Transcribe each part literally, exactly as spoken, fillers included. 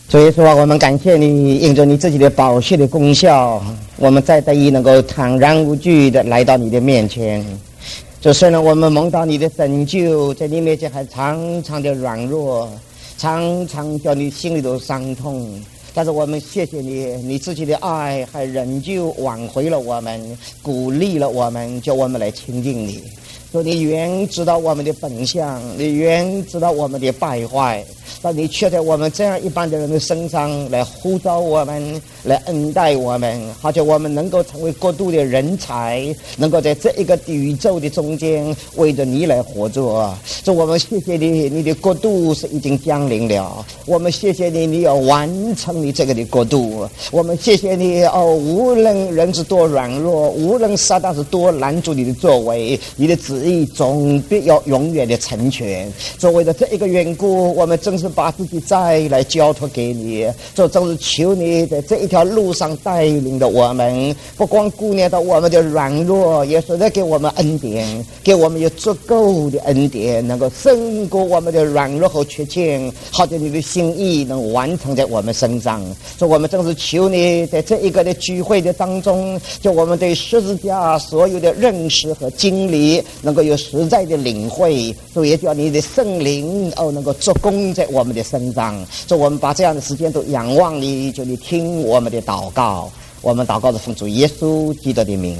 主耶稣啊，我们感谢你，因着你自己的宝血的功效，我们再得以能够坦然无惧的来到你的面前。主，虽然我们蒙到你的拯救，在你面前还常常的软弱，常常叫你心里头伤痛，但是我们谢谢你，你自己的爱还仍旧挽回了我们，鼓励了我们，叫我们来亲近你。说你原知道我们的本相，你原知道我们的败坏，但你却在我们这样一般的人的身上来呼召我们，来恩待我们，好叫我们能够成为国度的人才，能够在这一个宇宙的中间为着你来活着。所以我们谢谢你，你的国度是已经降临了，我们谢谢你，你要完成你这个的国度。我们谢谢你哦，无论人是多软弱，无论撒旦是多拦阻你的作为，你的旨意总必要永远的成全。所以为了这一个缘故，我们真是把自己再来交托给你，就真是求你在这一条路上带领着我们，不光顾念到我们的软弱，也是在给我们恩典，给我们有足够的恩典，能够胜过我们的软弱和缺陷，好叫你的心意能完成在我们身上。所以我们真是求你在这一个的聚会的当中，就我们对十字架所有的认识和经历能够有实在的领会，所以也叫你的圣灵哦能够做工在我们的身上。所以我们把这样的时间都仰望你，就你听我们的祷告。我们祷告的奉主耶稣基督的名。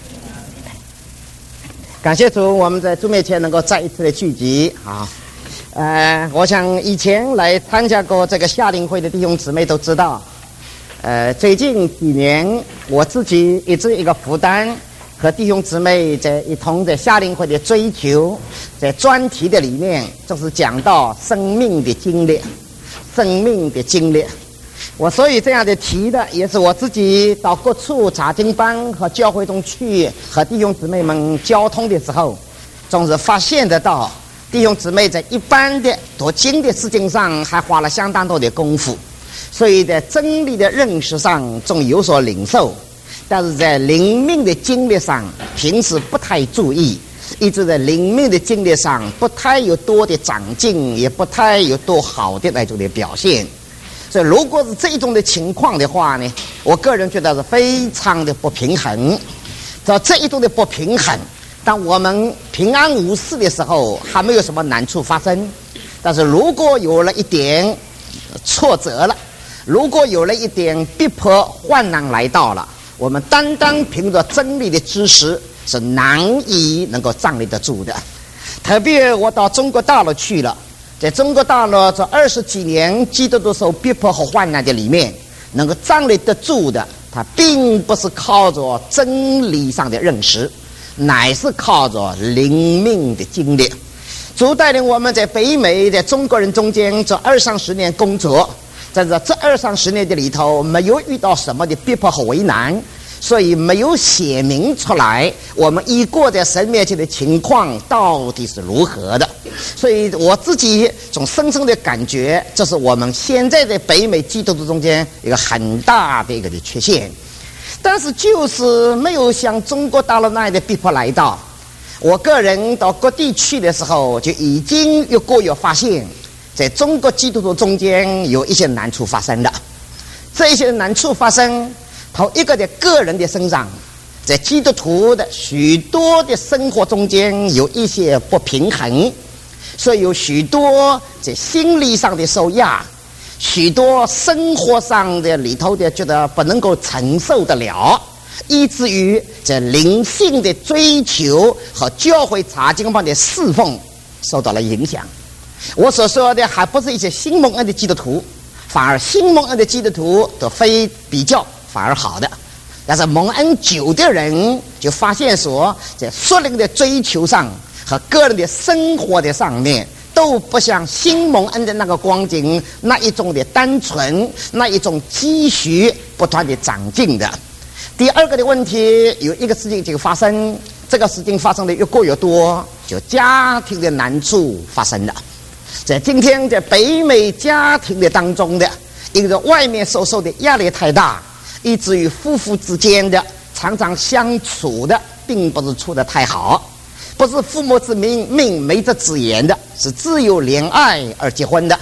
感谢主，我们在主面前能够再一次的聚集啊。呃，我想以前来参加过这个夏令会的弟兄姊妹都知道，呃，最近几年我自己一直一个负担，和弟兄姊妹在一同在夏令会的追求，在专题的里面就是讲到生命的经历，生命的经历。我所以这样的提的，也是我自己到各处查经班和教会中去和弟兄姊妹们交通的时候，总是发现得到弟兄姊妹在一般的读经的事情上还花了相当多的功夫，所以在真理的认识上总有所领受，但是在灵命的经历上平时不太注意，一直在灵命的经历上不太有多的长进，也不太有多好的那种的表现。所以如果是这种的情况的话呢，我个人觉得是非常的不平衡。在这一种的不平衡，当我们平安无事的时候还没有什么难处发生，但是如果有了一点挫折了，如果有了一点逼迫患难来到了，我们单单凭着真理的知识是难以能够站立得住的。特别我到中国大陆去了，在中国大陆这二十几年基督徒受逼迫和患难的里面，能够站立得住的，他并不是靠着真理上的认识，乃是靠着灵命的经历。主带领我们在北美，在中国人中间这二三十年工作，在这这二三十年的里头，没有遇到什么的逼迫和为难，所以没有写明出来我们一过在神面前的情况到底是如何的。所以我自己总深深的感觉，这是我们现在在北美基督徒中间一个很大的一个的缺陷。但是就是没有像中国大陆那样的逼迫来到。我个人到各地去的时候，就已经越过越发现，在中国基督徒中间有一些难处发生的。这些难处发生，头一个在个人的身上，在基督徒的许多的生活中间有一些不平衡，所以有许多在心理上的受压，许多生活上的里头的觉得不能够承受得了，以至于在灵性的追求和教会查经班的侍奉受到了影响。我所说的还不是一些新蒙恩的基督徒，反而新蒙恩的基督徒都非比较反而好的。但是蒙恩久的人就发现说，在属灵的追求上和个人的生活的上面，都不像新蒙恩的那个光景那一种的单纯，那一种积蓄不断的长进的。第二个的问题，有一个事情就发生，这个事情发生的越过越多，就家庭的难处发生了。在今天在北美家庭的当中的，因为外面所受的压力太大，以至于夫妇之间的常常相处的并不是处得太好，不是父母之命命没得子言的，是自由恋爱而结婚的。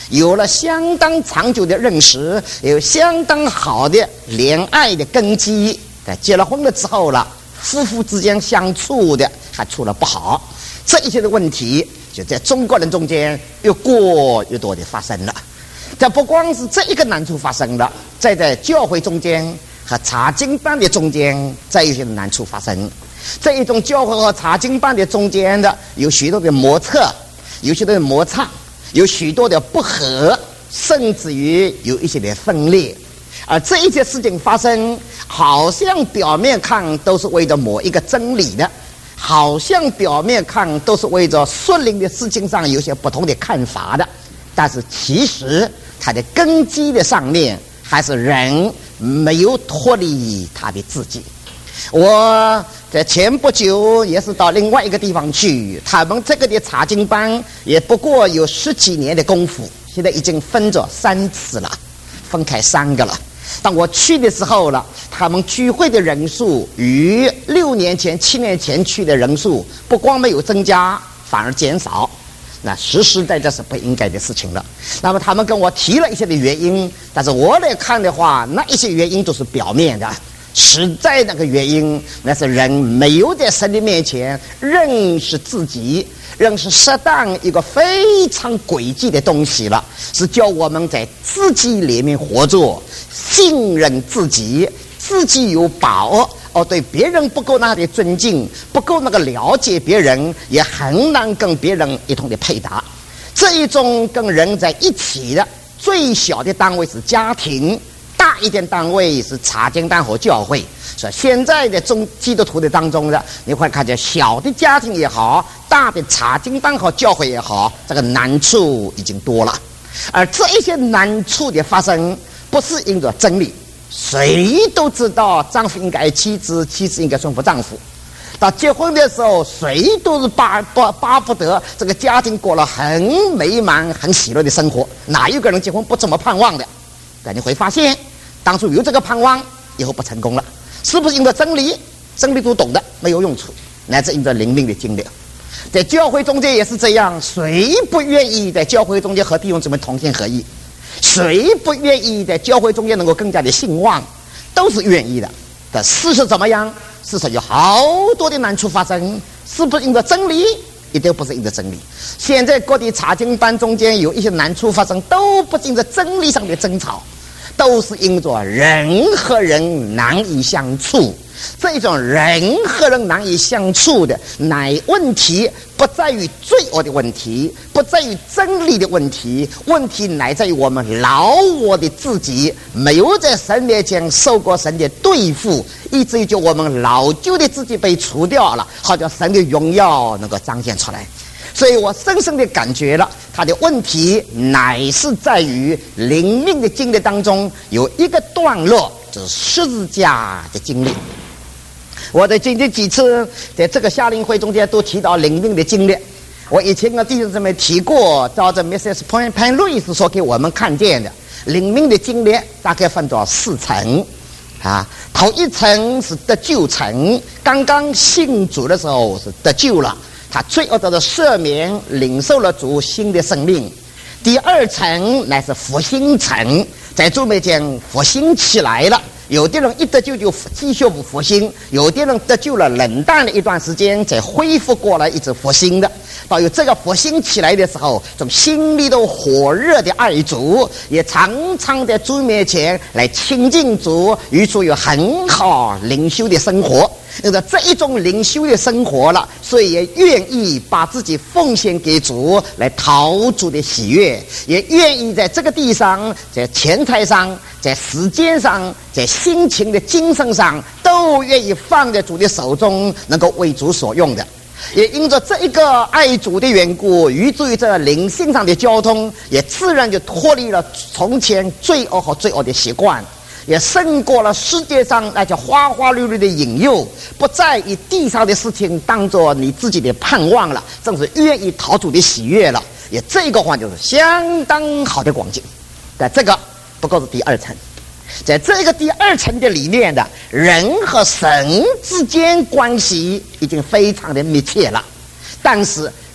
有了相当长久的认识，有相当好的恋爱的根基，在结了婚了之后了，夫妇之间相处的还处了不好，这一些的问题就在中国人中间越过越多的发生了。这不光是这一个难处发生了，在在教会中间和查经班的中间，再有些难处发生。这一种教会和查经班的中间的有许多的摩擦，有许多的摩擦，有许多的不和，甚至于有一些的分裂。而这一些事情发生，好像表面看都是为着某一个真理的，好像表面看都是为着属灵的事情上有些不同的看法的，但是其实它的根基的上面还是人没有脱离他的自己。我在前不久也是到另外一个地方去，他们这个的查经班也不过有十几年的功夫，现在已经分着三次了，分开三个了。当我去的时候了，他们聚会的人数与六年前七年前去的人数不光没有增加，反而减少，那实实在在是不应该的事情了。那么他们跟我提了一些的原因，但是我来看的话，那一些原因都是表面的，实在那个原因，那是人没有在神的面前认识自己，认识适当一个非常诡计的东西了，是叫我们在自己里面活着，信任自己，自己有把握，哦，对别人不够那的尊敬，不够那个了解别人，也很难跟别人一同的配搭。这一种跟人在一起的最小的单位是家庭，大一点单位是查经班和教会。所以现在的中基督徒的当中的，你会看见小的家庭也好，大的查经班和教会也好，这个难处已经多了。而这一些难处的发生，不是因着真理，谁都知道丈夫应该爱妻子，妻子应该顺服丈夫。到结婚的时候，谁都是巴巴巴不得这个家庭过了很美满、很喜乐的生活。哪有个人结婚不这么盼望的？但你会发现，当初有这个盼望，以后不成功了。是不是因着真理？真理都懂的没有用处，乃至因着灵命的经历。在教会中间也是这样，谁不愿意在教会中间和弟兄姊妹同心合意？谁不愿意在教会中间能够更加的兴旺？都是愿意的。但事实怎么样？事实有好多的难处发生，是不是因着真理？一定不是因着真理。现在各地查经班中间有一些难处发生，都不是因着真理上的争吵，都是因着人和人难以相处。这种人和人难以相处的乃问题，不在于罪恶的问题，不在于真理的问题，问题乃在于我们老我的自己没有在神面前受过神的对付，以至于就我们老旧的自己被除掉了，好叫神的荣耀能够彰显出来。所以我深深的感觉了，他的问题乃是在于灵命的经历当中有一个段落，就是十字架的经历。我在今天几次在这个夏令会中间都提到灵命的经历。我以前跟弟兄姊妹提过，照着 missus 潘路易斯所给我们看见的灵命的经历，大概分作四层啊。头一层是得救层，刚刚信主的时候是得救了，他罪恶得到赦免，领受了主新的生命。第二层乃是复兴层，在主面前复兴起来了。有的人一得救就继续复兴，有的人得救了冷淡了一段时间再恢复过来，一直复兴的。到有这个复兴起来的时候，从心里都火热的爱主，也常常在主面前来亲近主，与主有很好灵修的生活。因为这一种灵修的生活了，所以也愿意把自己奉献给主，来讨主的喜悦，也愿意在这个地上，在钱财上，在时间上，在心情的精神上，都愿意放在主的手中，能够为主所用的。也因着这一个爱主的缘故，以至于这灵性上的交通，也自然就脱离了从前罪恶和罪恶的习惯，也胜过了世界上那些花花绿绿的引诱，不再以地上的事情当作你自己的盼望了，正是愿意讨主的喜悦了。也这个话就是相当好的光景。但这个不过是第二层，在这个第二层的里面的人和神之间关系已经非常的密切了，但是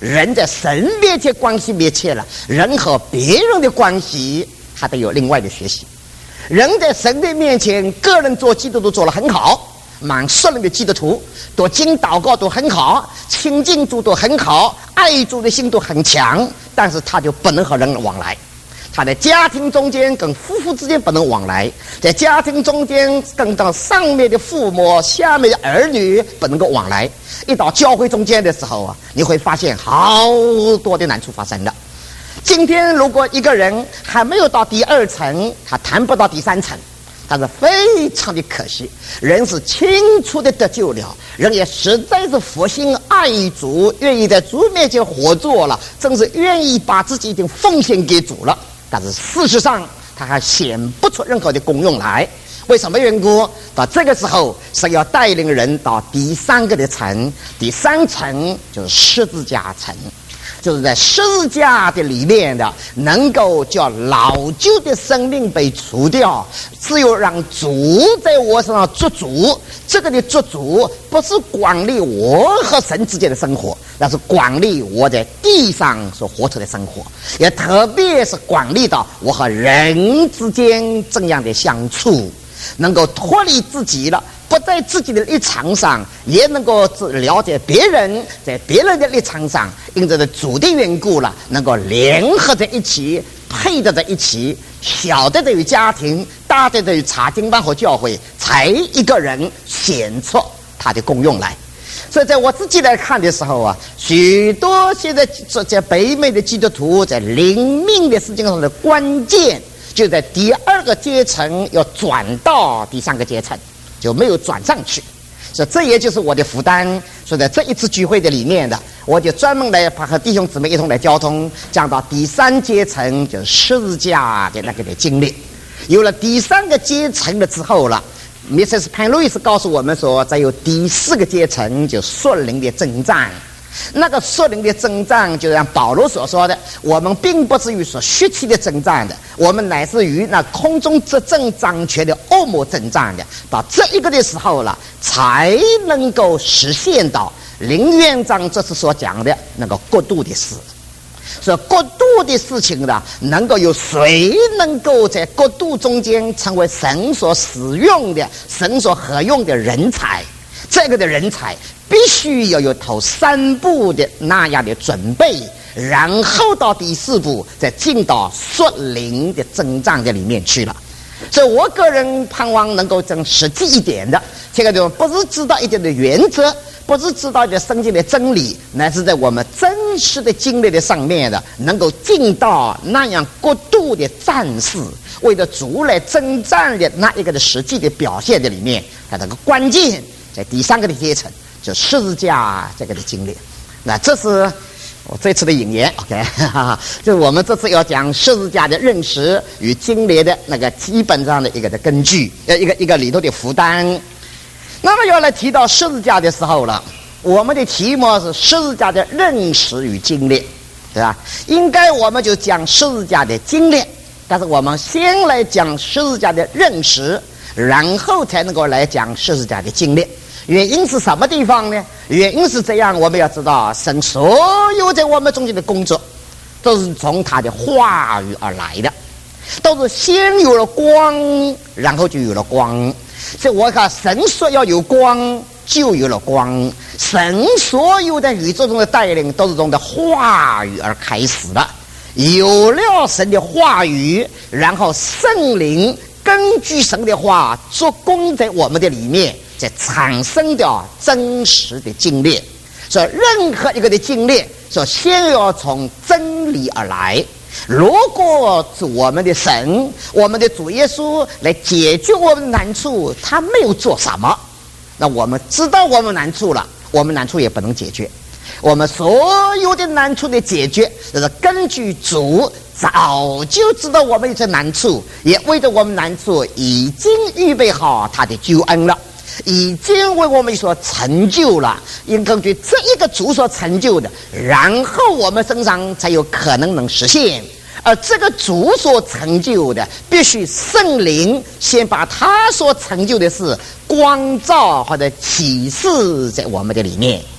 人在神面前关系密切了，人和别人的关系还得有另外的学习。人在神的面前，个人做基督徒做得很好，满属灵的基督徒读经祷告都很好，亲近主都很好，爱主的心都很强，但是他就不能和人往来。他在家庭中间跟夫妇之间不能往来，在家庭中间跟到上面的父母下面的儿女不能够往来，一到教会中间的时候啊，你会发现好多的难处发生了。今天如果一个人还没有到第二层，他谈不到第三层，但是非常的可惜，人是清楚的得救了，人也实在是佛心爱主，愿意在主面前活做了，真是愿意把自己已经奉献给主了，但是事实上他还显不出任何的功用来。为什么缘故？到这个时候是要带领人到第三个的层，第三层就是十字架层，就是在十字架的里面的，能够叫老旧的生命被除掉，只有让主在我身上做主。这个的做主不是管理我和神之间的生活，那是管理我在地上所活出的生活，也特别是管理到我和人之间怎样的相处，能够脱离自己了，不在自己的立场上，也能够了解别人在别人的立场上，因着主的缘故了，能够联合在一起，配得在一起，小的对于家庭，大的对于查经班和教会，才一个人显出他的功用来。所以在我自己来看的时候啊，许多现在在北美的基督徒在灵命的事情上的关键，就在第二个阶层要转到第三个阶层，就没有转上去。所以这也就是我的负担。所以在这一次聚会的里面的，我就专门来和弟兄姊妹一同来交通，讲到第三阶层，就是十字架的那个的经历。有了第三个阶层了之后了，Missus Penn Lewis 告诉我们说，再有第四个阶层，就属灵的征战。那个属灵的征战，就像保罗所说的，我们并不至于说血气的征战的，我们乃是与那空中执政掌权的恶魔征战的。到这一个的时候了，才能够实现到林院长这次所讲的那个国度的事。所以国度的事情呢，能够有谁能够在国度中间成为神所使用的、神所合用的人才？这个的人才必须要有头三步的那样的准备，然后到第四步再进到属灵的征战的里面去了。所以我个人盼望能够更实际一点的，这个地方不是知道一点的原则，不是知道一点圣经的真理，乃是在我们真实的经历的上面的，能够进到那样国度的战士为了主来征战的那一个的实际的表现的里面，它这个关键在第三个的阶层，就十字架这个的经历。那这是我这次的引言 ，OK， 哈哈，就是我们这次要讲十字架的认识与经历的那个基本上的一个的根据，呃，一个一个里头的负担。那么要来提到十字架的时候了，我们的题目是十字架的认识与经历，对吧？应该我们就讲十字架的经历，但是我们先来讲十字架的认识，然后才能够来讲十字架的经历。原因是什么地方呢？原因是这样，我们要知道，神所有在我们中间的工作，都是从他的话语而来的，都是先有了光，然后就有了光。所以我看，神说要有光，就有了光。神所有的宇宙中的带领，都是从的话语而开始的。有了神的话语，然后圣灵根据神的话做工在我们的里面，在产生的真实的经历。所以任何一个的经历，说先要从真理而来。如果是我们的神，我们的主耶稣来解决我们的难处，他没有做什么，那我们知道我们难处了，我们难处也不能解决。我们所有的难处的解决，就是根据主早就知道我们有这难处，也为着我们难处已经预备好他的救恩了，已经为我们所成就了，因根据这一个主所成就的，然后我们身上才有可能能实现。而这个主所成就的，必须圣灵先把他所成就的事光照或者启示在我们的里面。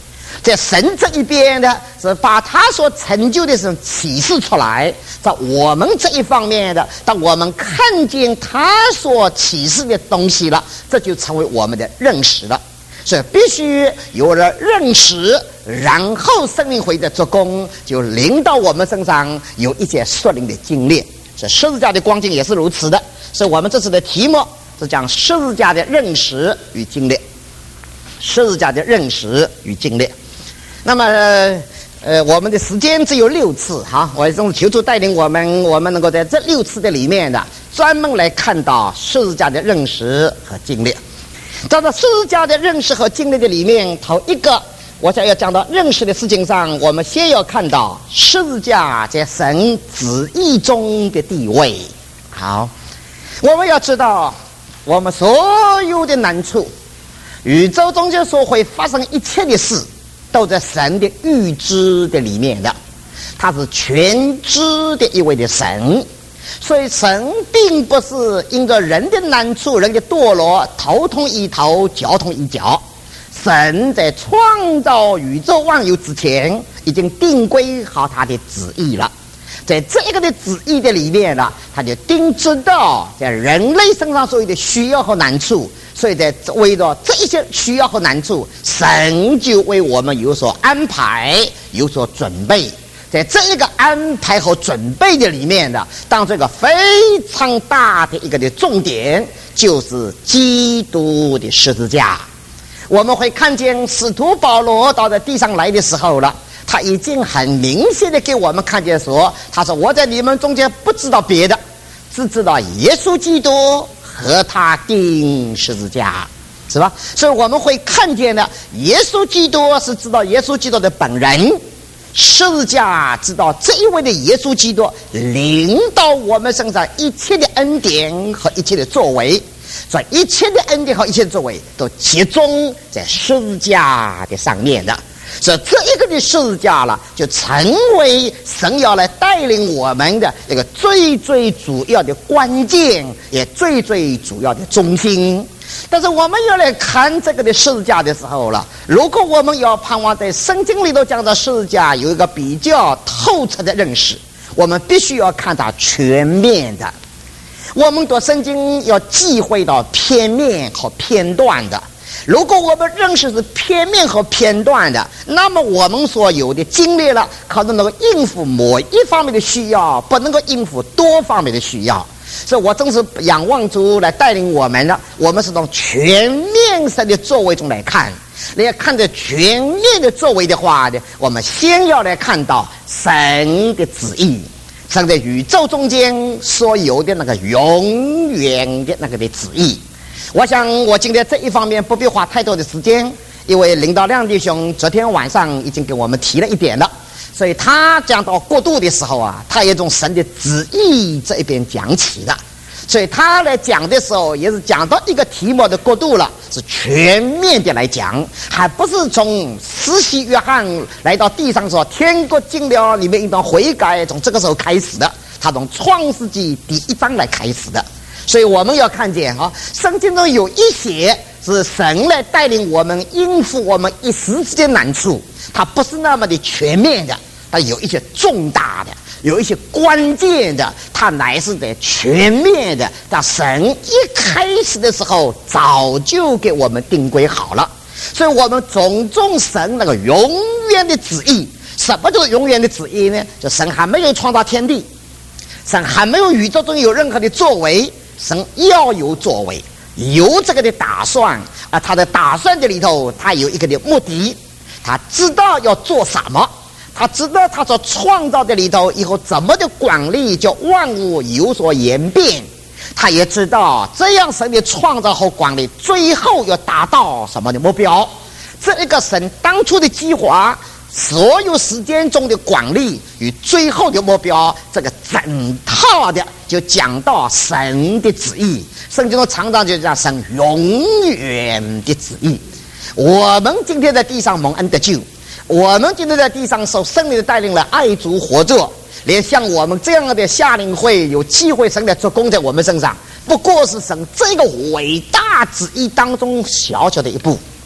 在神这一边呢，是把他所成就的事启示出来；在我们这一方面的，当我们看见他所启示的东西了，这就成为我们的认识了。所以必须有了认识，然后圣灵会的做工就临到我们身上，有一些属灵的经历。所以十字架的光景也是如此的。所以我们这次的题目是讲十字架的认识与经历，十字架的认识与经历。那么呃，我们的时间只有六次哈，我从求主带领我们，我们能够在这六次的里面的专门来看到十字架的认识和经历。在这十字架的认识和经历的里面，头一个我想要讲到认识的事情上，我们先要看到十字架在神旨意中的地位。好，我们要知道，我们所有的难处，宇宙中间所会发生一切的事，都在神的预知的里面的，他是全知的一位的神。所以神并不是因着人的难处、人的堕落，头痛医头，脚痛医脚。神在创造宇宙万有之前，已经定规好他的旨意了。在这一个的旨意的里面呢，他就定知道在人类身上所有的需要和难处，所以在为了这一些需要和难处，神就为我们有所安排，有所准备。在这一个安排和准备的里面呢，当这个非常大的一个的重点就是基督的十字架。我们会看见使徒保罗到了地上来的时候了，他已经很明显的给我们看见说，他说我在你们中间不知道别的，只知道耶稣基督和他钉十字架，是吧？所以我们会看见的，耶稣基督是知道耶稣基督的本人，十字架知道这一位的耶稣基督临到我们身上一切的恩典和一切的作为，所以一切的恩典和一切的作为都集中在十字架的上面的。所以这一个的十字架了，就成为神要来带领我们的一个最最主要的关键，也最最主要的中心。但是我们要来看这个的十字架的时候了，如果我们要盼望在圣经里头讲到十字架有一个比较透彻的认识，我们必须要看它全面的。我们读圣经要忌讳到片面和片段的。如果我们认识是片面和片段的，那么我们所有的经历了可能能够应付某一方面的需要，不能够应付多方面的需要。所以我正是仰望主来带领我们的，我们是从全面神的作为中来看。来看着全面的作为的话呢，我们先要来看到神的旨意，神在宇宙中间所有的那个永远的那个的旨意。我想我今天这一方面不必花太多的时间，因为领导亮弟兄昨天晚上已经给我们提了一点了，所以他讲到国度的时候啊，他也从神的旨意这一边讲起的，所以他来讲的时候也是讲到一个题目的国度了，是全面的来讲，还不是从施洗约翰来到地上说天国进了里面应当悔改，从这个时候开始的，他从创世纪第一章来开始的。所以我们要看见啊，圣经中有一些是神来带领我们应付我们一时之间难处，它不是那么的全面的，它有一些重大的，有一些关键的，它乃是在全面的，但神一开始的时候早就给我们定规好了。所以我们尊重神那个永远的旨意。什么叫永远的旨意呢？就神还没有创造天地，神还没有宇宙中有任何的作为，神要有作为，有这个的打算啊，他的打算的里头，他有一个的目的，他知道要做什么，他知道他所创造的里头以后怎么的管理，叫万物有所演变，他也知道这样神的创造和管理最后要达到什么的目标。这一个神当初的计划，所有时间中的管理与最后的目标，这个整套的就讲到神的旨意。圣经中常常就讲神永远的旨意。我们今天在地上蒙恩得救，我们今天在地上受圣灵的带领来爱主活着，连像我们这样的夏令会有机会神来做工在我们身上，不过是神这个伟大旨意当中小小的一步。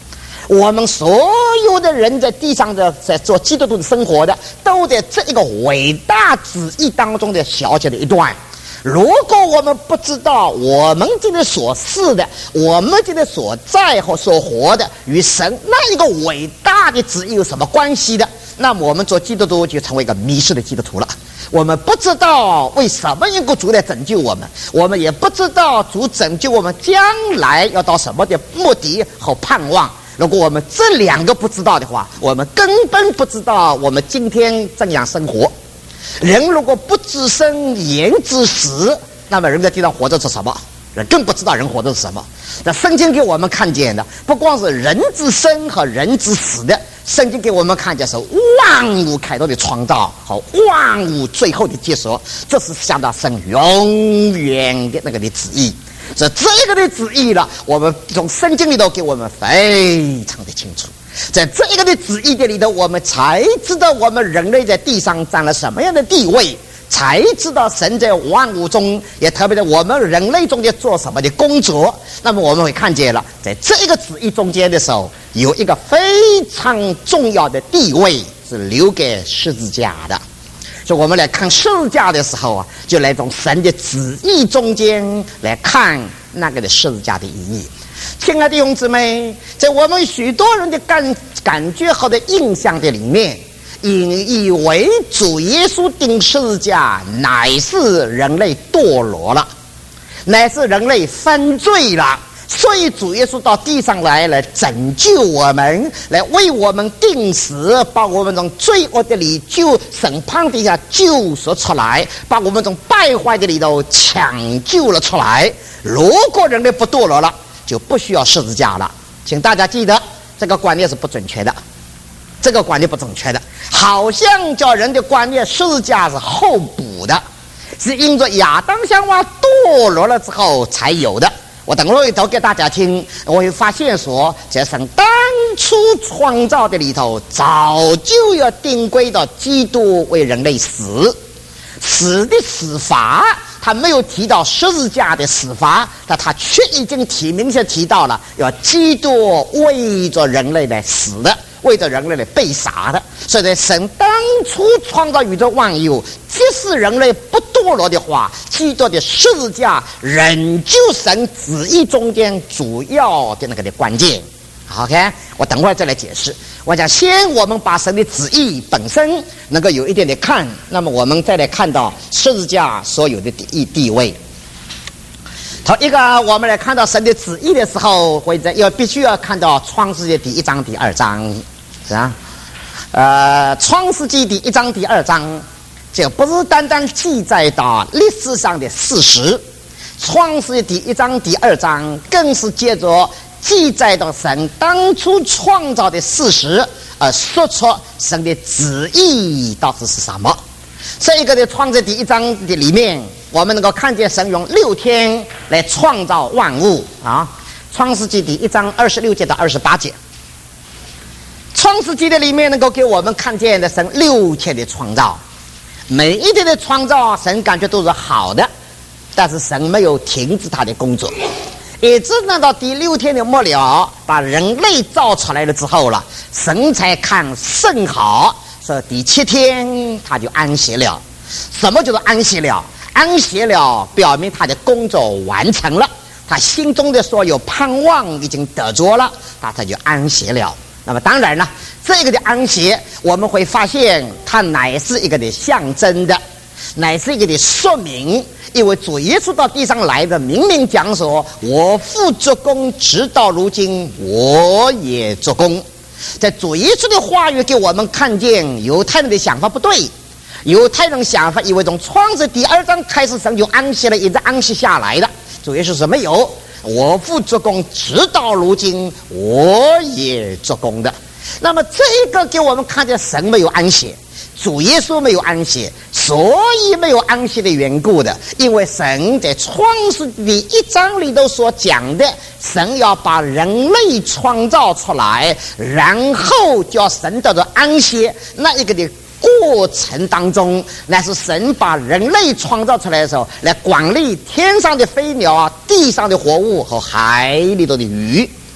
我们所有的人在地上的在做基督徒的生活的，都在这一个伟大旨意当中的小小的一段。如果我们不知道我们今天所是的，我们今天所在和所活的与神那一个伟大的旨意有什么关系的，那么我们做基督徒就成为一个迷失的基督徒了。我们不知道为什么因果主来拯救我们，我们也不知道主拯救我们将来要到什么的目的和盼望。如果我们这两个不知道的话，我们根本不知道我们今天怎样生活。人如果不知生言知死，那么人在地上活着是什么？人更不知道人活着是什么。那圣经给我们看见的不光是人之生和人之死的，圣经给我们看见是万物开头的创造和万物最后的结束，这是想到神永远的那个的旨意。这这个的旨意了，我们从圣经里头给我们非常的清楚。在这个的旨意的里头，我们才知道我们人类在地上占了什么样的地位，才知道神在万物中，也特别在我们人类中间做什么的工作。那么我们会看见了，在这个旨意中间的时候，有一个非常重要的地位是留给十字架的。所以我们来看十字架的时候啊，就来从神的旨意中间来看那个的十字架的意义。亲爱的弟兄姊妹，在我们许多人的感感觉和的印象的里面，引以为主耶稣钉十字架乃是人类堕落了，乃是人类犯罪了，所以主耶稣到地上来来拯救我们，来为我们定死，把我们从罪恶的里救审判底下救赎出来，把我们从败坏的里头抢救了出来。如果人类不堕落了，就不需要十字架了。请大家记得，这个观念是不准确的，这个观念不正确的，好像叫人的观念十字架是后补的，是因着亚当夏娃堕落了之后才有的。我等会都给大家听，我会发现说，在神当初创造的里头，早就要定规到基督为人类死，死的死法他没有提到十字架的死法，但他却已经提明确提到了要基督为着人类来死的，为着人类来被杀的。所以在神当初创造宇宙万有，即使人类不堕落的话，基督的十字架仍旧神旨意中间主要的那个的关键。OK， 我等会儿再来解释。我想先我们把神的旨意本身能够有一点点看，那么我们再来看到十字架所有的地地位。头一个，我们来看到神的旨意的时候，会在要必须要看到创世纪第一章第二章，是吧？呃，创世纪第一章第二章，这不是单单记载到历史上的事实，创世纪第一章第二章更是借着记载到神当初创造的事实，而说出神的旨意到底是什么。这一个的创世第一章的里面，我们能够看见神用六天来创造万物啊。创世纪第一章二十六节到二十八节，创世纪的里面能够给我们看见的神六天的创造，每一天的创造神感觉都是好的，但是神没有停止他的工作，一直等到第六天的末了，把人类造出来了之后了，神才看甚好，说第七天他就安息了。什么叫做安息了？安息了表明他的工作完成了，他心中的所有盼望已经得着了，他才就安息了。那么当然了，这个的安息我们会发现它乃是一个的象征的，乃是一个的说明。因为主耶稣到地上来的明明讲说，我父做工直到如今我也做工。在主耶稣的话语给我们看见犹太人的想法不对，犹太人想法以为从创世第二章开始神就安息了，一直安息下来的。主耶稣说没有，我父做工直到如今我也做工的。那么这个给我们看见神没有安息，主耶稣没有安息，所以没有安息的缘故的。因为神在创世第一章里头所讲的，神要把人类创造出来，然后叫神叫做安息，那一个的过程当中，那是神把人类创造出来的时候，来管理天上的飞鸟、地上的活物和海里头的鱼。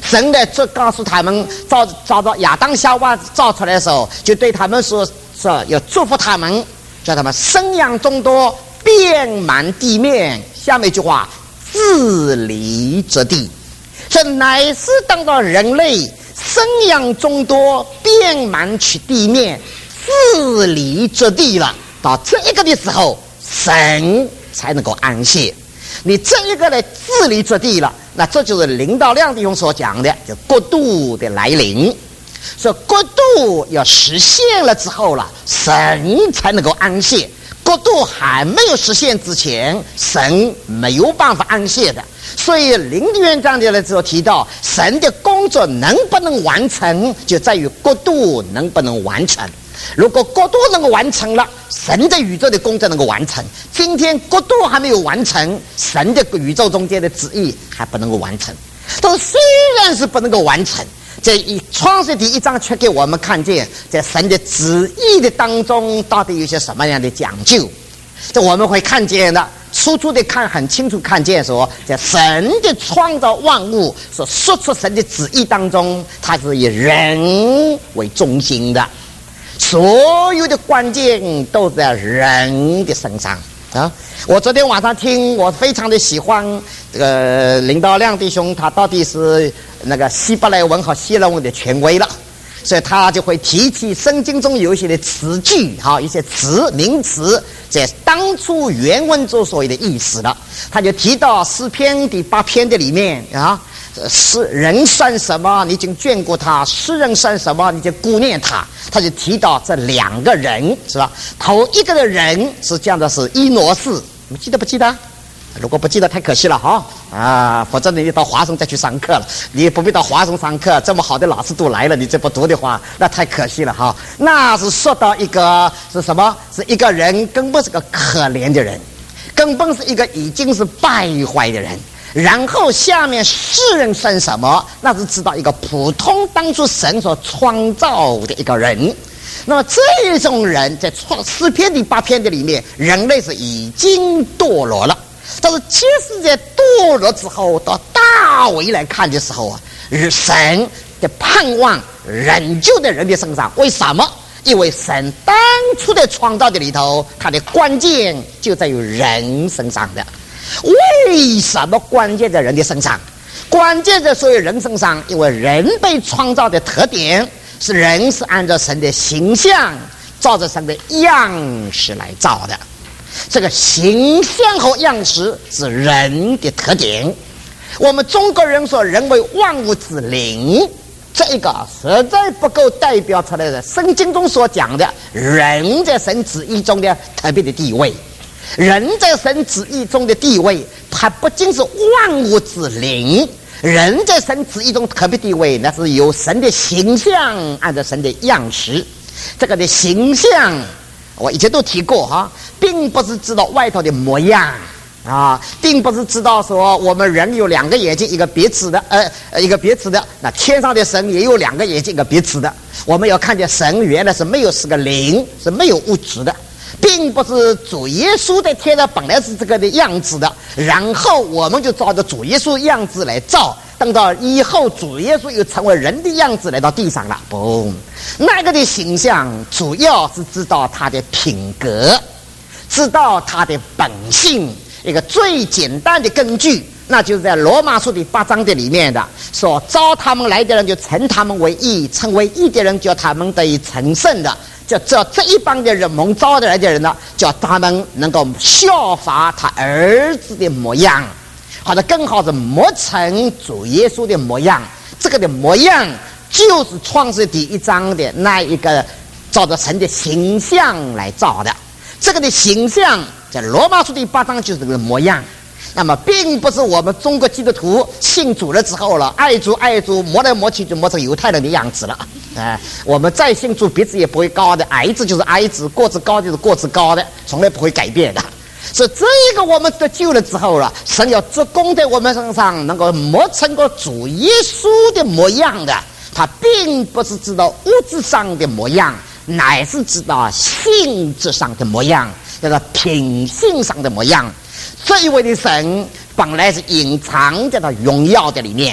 神呢就告诉他们，照照着亚当夏娃造出来的时候，就对他们说说要祝福他们，叫他们生养众多，遍满地面。下面一句话，治理这地。这乃是当到人类生养众多，遍满其地面，治理这地了。到这一个的时候，神才能够安歇。你这一个来治理这地了，那这就是林道亮弟兄所讲的，就国度的来临。所以国度要实现了之后了，神才能够安歇。国度还没有实现之前，神没有办法安歇的。所以林院长的时候提到，神的工作能不能完成，就在于国度能不能完成。如果国度能够完成了，神的宇宙的工作能够完成。今天国度还没有完成，神的宇宙中间的旨意还不能够完成。但是虽然是不能够完成，这一创世第一章却给我们看见，在神的旨意的当中到底有些什么样的讲究。这我们会看见的，粗粗的看很清楚看见说，在神的创造万物所说出神的旨意当中，它是以人为中心的，所有的关键都在人的身上啊！我昨天晚上听，我非常的喜欢这个林道亮弟兄，他到底是那个希伯来文和希腊文的权威了，所以他就会提起圣经中有一些的词句，哈，一些词名词，在当初原文中所有的意思了。他就提到诗篇第八篇的里面啊。诗人算什么？你已经眷顾他；诗人算什么？你就顾念他。他就提到这两个人，是吧？头一个的人是这样的，是伊诺士，你们记得不记得？如果不记得，太可惜了哈啊！否则你到华中再去上课了，你也不必到华中上课。这么好的老师都来了，你这不读的话，那太可惜了哈。那是说到一个是什么？是一个人根本是个可怜的人，根本是一个已经是败坏的人。然后下面世人算什么？那是知道一个普通当初神所创造的一个人。那么这种人在创诗篇第八篇的里面，人类是已经堕落了。但是即使在堕落之后，到大卫来看的时候啊，神的盼望仍旧在人的身上。为什么？因为神当初的创造的里头，它的关键就在于人身上的。为什么关键在人的身上？关键在所有人身上，因为人被创造的特点是人是按照神的形象，照着神的样式来造的。这个形象和样式是人的特点。我们中国人说人为万物之灵，这一个实在不够代表出来的圣经中所讲的人在神旨意中的特别的地位。人在神旨意中的地位，它不仅是万物之灵，人在神旨意中特别地位，那是有神的形象，按照神的样式。这个的形象我以前都提过哈，并不是知道外头的模样啊，并不是知道说我们人有两个眼睛，一个鼻子的，呃，一个鼻子的。那天上的神也有两个眼睛，一个鼻子的。我们要看见神原来是没有是个灵，是没有物质的。并不是主耶稣在天上本来是这个的样子的，然后我们就照着主耶稣样子来造，等到以后主耶稣又成为人的样子来到地上了，嘣，那个的形象主要是知道他的品格，知道他的本性。一个最简单的根据，那就是在罗马书第八章的里面的说，招他们来的人就称他们为义，称为义的人叫他们得以成圣的，叫这这一帮的人蒙招的来的人呢，叫他们能够效法他儿子的模样，或者更好是磨成主耶稣的模样。这个的模样就是创世第一章的那一个照着神的形象来造的。这个的形象在罗马书第八章就是这个模样。那么并不是我们中国基督徒信主了之后了，爱主爱主磨来磨去就磨成犹太人的样子了。哎，我们再信主鼻子也不会高的，矮子就是矮子，个子高就是个子高的，从来不会改变的。所以这个我们得救了之后了，神要做工在我们身上，能够磨成个主耶稣的模样的。他并不是知道物质上的模样，乃是知道性质上的模样，叫做品性上的模样。这一位的神本来是隐藏在他荣耀的里面，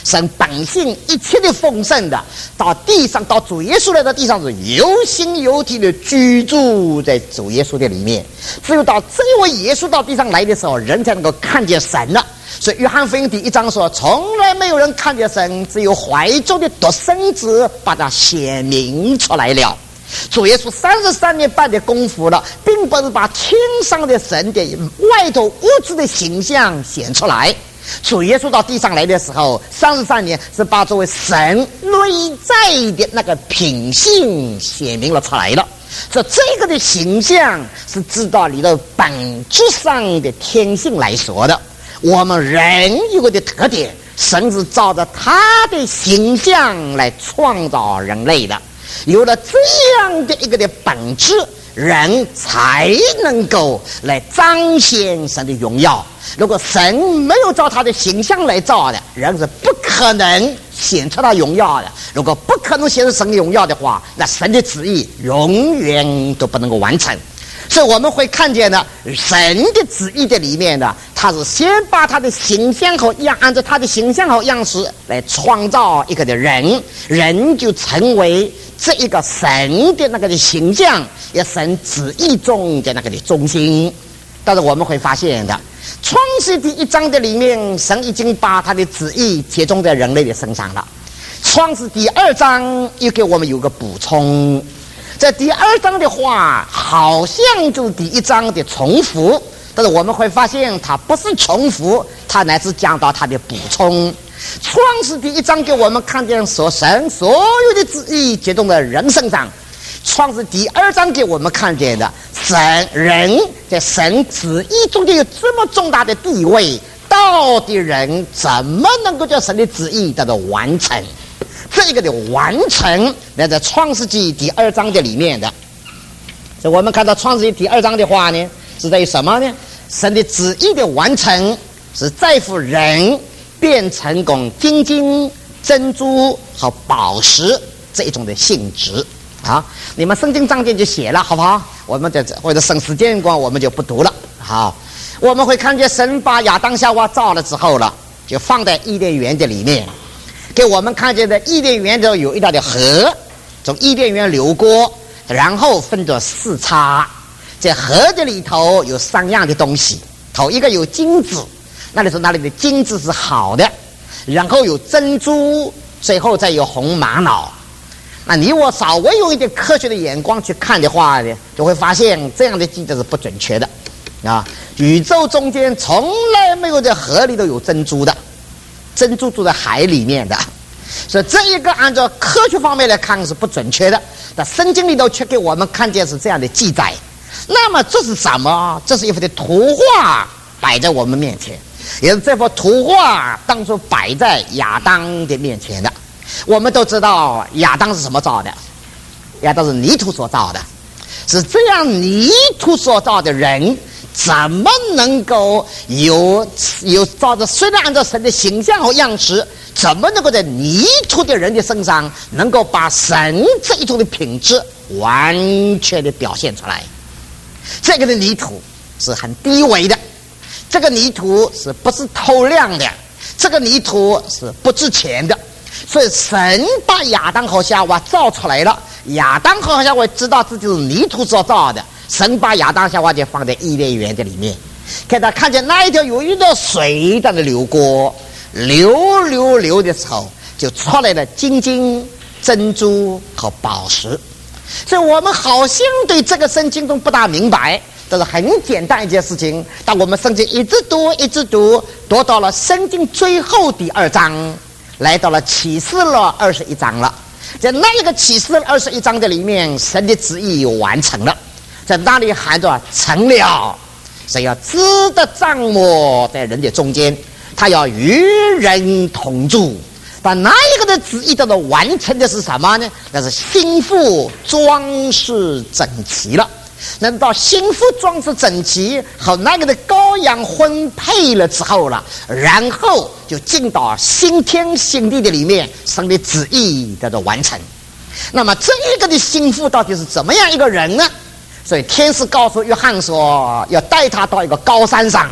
神本性一切的丰盛的，到地上，到主耶稣来到地上是有形有体的居住在主耶稣的里面。只有到这位耶稣到地上来的时候，人才能够看见神了。所以约翰福音第一章说，从来没有人看见神，只有怀中的独生子把他显明出来了。主耶稣三十三年半的功夫了，并不是把天上的神的外头物质的形象显出来。主耶稣到地上来的时候，三十三年是把作为神内在的那个品性显明了出来了。所以这个的形象是知道你的本质上的天性来说的。我们人有个的特点，神是照着他的形象来创造人类的。有了这样的一个的本质，人才能够来彰显神的荣耀。如果神没有照他的形象来造的，人是不可能显出他荣耀的。如果不可能显出神的荣耀的话，那神的旨意永远都不能够完成。所以我们会看见呢，神的旨意的里面呢，他是先把他的形象和样，按照他的形象和样式来创造一个的人，人就成为这一个神的那个的形象，也神旨意中的那个的中心。但是我们会发现的，创世第一章的里面，神已经把他的旨意集中在人类的身上了。创世第二章又给我们有个补充，在第二章的话好像就是第一章的重复，但是我们会发现它不是重复，它乃是讲到它的补充。创世第一章给我们看见说神所有的旨意集中在人身上，创世第二章给我们看见的神人在神旨意中间有这么重大的地位，到底人怎么能够叫神的旨意得到完成？这个的完成那在创世纪第二章的里面的。所以我们看到创世纪第二章的话呢，是在于什么呢？神的旨意的完成是在乎人变成功金金珍珠和宝石这一种的性质啊。你们圣经章节就写了好不好？我们在或者省时间光我们就不读了。好，我们会看见神把亚当夏娃造了之后了，就放在伊甸园的里面，给我们看见的伊甸园中有一条的河从伊甸园流过，然后分作四叉，在河的里头有三样的东西。头一个有金子，那里说那里的金子是好的，然后有珍珠，最后再有红玛瑙。那你我稍微用一点科学的眼光去看的话呢，就会发现这样的记载是不准确的啊！宇宙中间从来没有在河里头有珍珠的，珍珠住在海里面的，所以这一个按照科学方面来看是不准确的。但圣经里头却给我们看见是这样的记载。那么这是什么？这是一幅的图画摆在我们面前，也是这幅图画当初摆在亚当的面前的。我们都知道亚当是什么造的？亚当是泥土所造的。是这样泥土所造的人，怎么能够有有照着虽然按照神的形象和样式，怎么能够在泥土的人的身上能够把神这一种的品质完全的表现出来？这个的泥土是很低微的，这个泥土是不是透亮的，这个泥土是不值钱的。所以神把亚当和夏娃造出来了，亚当和夏娃知道自己是泥土所造的，神把亚当夏娃就放在伊甸园的里面，给他看见那一条有一条水在那流过，流流流的时候就出来了金金珍珠和宝石。所以我们好像对这个圣经中不大明白，这是很简单一件事情。当我们圣经一直读一直读，读到了圣经最后第二章，来到了启示了二十一章了。在那一个启示了二十一章的里面，神的旨意完成了，在那里含着成了，所以要知得帐幕在人的中间，他要与人同住。把那一个的旨意得到完成的是什么呢？那是心腹装饰整齐了。那到心腹装饰整齐和那个的羔羊婚配了之后了，然后就进到新天新地的里面，神的旨意得到完成。那么这一个的心腹到底是怎么样一个人呢？所以天使告诉约翰说，要带他到一个高山上，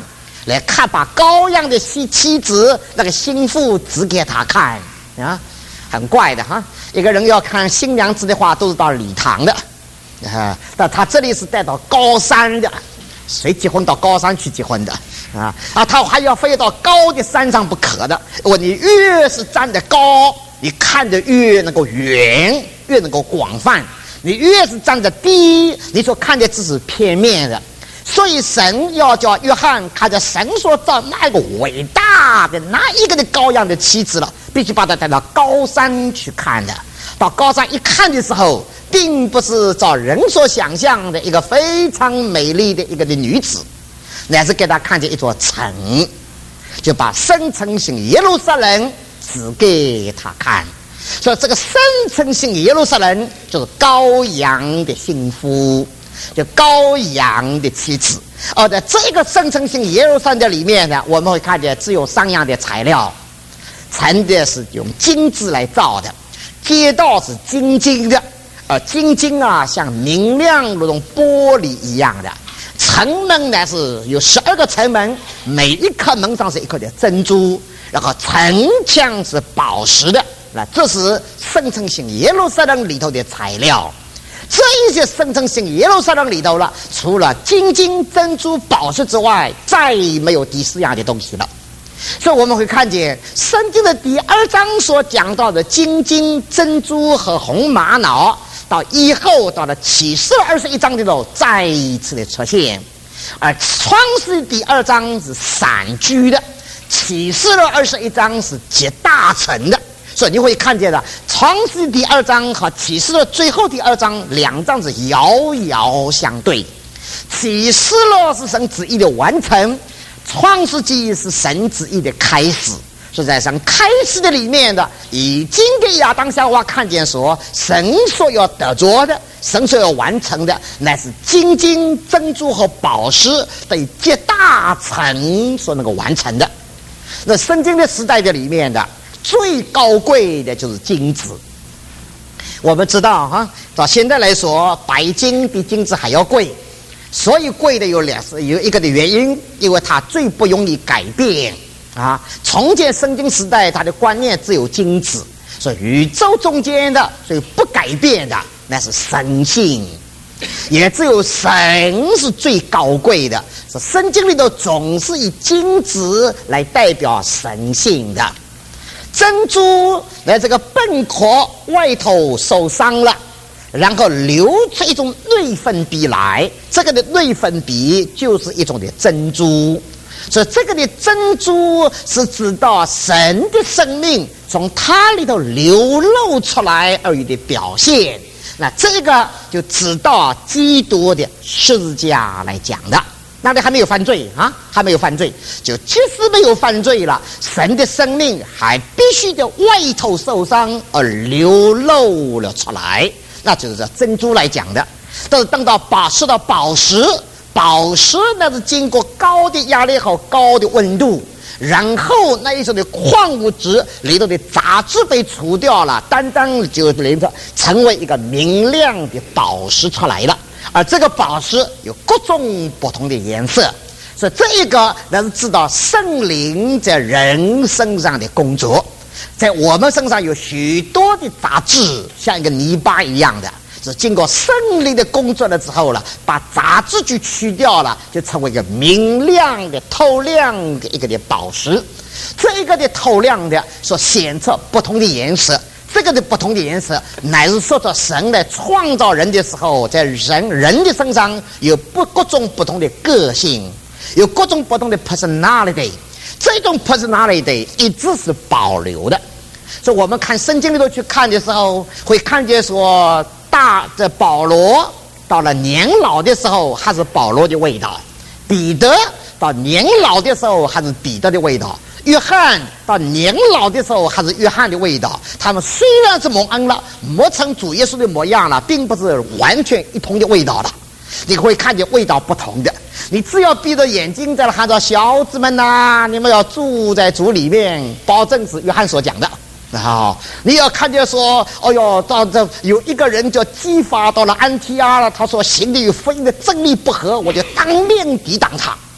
来看，把羔羊的妻妻子那个心腹指给他看啊，很怪的哈。一个人要看新娘子的话，都是到礼堂的啊，但他这里是带到高山的，谁结婚到高山去结婚的啊？啊，他还要飞到高的山上不可的。我你越是站得高，你看得越能够远，越能够广泛。你越是站得低，你所看的只是片面的。所以神要叫约翰看着神所造那个伟大的那一个的羔羊的妻子了，必须把他带到高山去看的。到高山一看的时候，并不是照人所想象的一个非常美丽的一个的女子，乃是给他看见一座城，就把深城性耶路撒冷指给他看。所以这个深城性耶路撒冷就是羔羊的心腹，就羔羊的妻子。而在这个深城性耶路撒冷的里面呢，我们会看见只有三样的材料，城的是用金子来造的，街道是金金的，而金金啊像明亮如同玻璃一样的。城门呢是有十二个城门，每一颗门上是一颗的珍珠，然后城墙是宝石的。那这是深城性耶路撒冷里头的材料。这一些深城性耶路撒冷里头了，除了金金珍珠宝石之外，再没有第四样的东西了。所以我们会看见圣经的第二章所讲到的金金珍珠和红玛瑙，到以后到了启示二十一章里头再一次的出现。而创世第二章是散居的，启示了二十一章是集大成的。所以你会看见的，创世第二章和启示的最后第二章两章是遥遥相对。启示了是神旨意的完成，创世纪是神旨意的开始。所以在神开始的里面的，已经给亚当夏娃看见说，神所要得着的，神所要完成的，乃是金金珍珠和宝石的集大成所能够完成的。那圣经的时代的里面的最高贵的就是金子。我们知道哈，到现在来说，白金比金子还要贵。所以贵的有两有一个的原因，因为它最不容易改变啊。重建圣经时代，它的观念只有金子，所以宇宙中间的，所以不改变的那是神性，也只有神是最高贵的。是圣经里头总是以金子来代表神性的。珍珠在这个苯壳外头受伤了，然后流出一种内分泌来，这个的内分泌就是一种的珍珠。所以这个的珍珠是指到神的生命从它里头流露出来而有的表现。那这个就指到基督的十字架来讲的。那里还没有犯罪啊，还没有犯罪，就即使没有犯罪了，神的生命还必须的外头受伤而流露了出来，那就是这珍珠来讲的。但是等到宝石的宝石，宝石那是经过高的压力和高的温度，然后那一种的矿物质里头的杂质被除掉了，单单就连着成为一个明亮的宝石出来了。而这个宝石有各种不同的颜色，所以这一个那是知道圣灵在人身上的工作。在我们身上有许多的杂质，像一个泥巴一样的，是经过圣灵的工作了之后了，把杂质就去掉了，就成为一个明亮的透亮的一个的宝石。这一个的透亮的所显出不同的颜色，这个的不同的颜色乃是说着神来创造人的时候，在人人的身上有不各种不同的个性，有各种不同的 personality， 这种 personality 一直是保留的。所以我们看圣经里头去看的时候，会看见说大的保罗到了年老的时候还是保罗的味道，彼得到年老的时候还是彼得的味道，约翰到年老的时候还是约翰的味道。他们虽然是蒙恩了，磨成主耶稣的模样了，并不是完全一同的味道了，你会看见味道不同的。你只要闭着眼睛在那喊着小子们啊，你们要住在主里面，保证是约翰所讲的。好，你要看见说，哦哟，到这有一个人叫基法到了安提阿了，他说行的与福音的真理不合，我就当面抵挡他。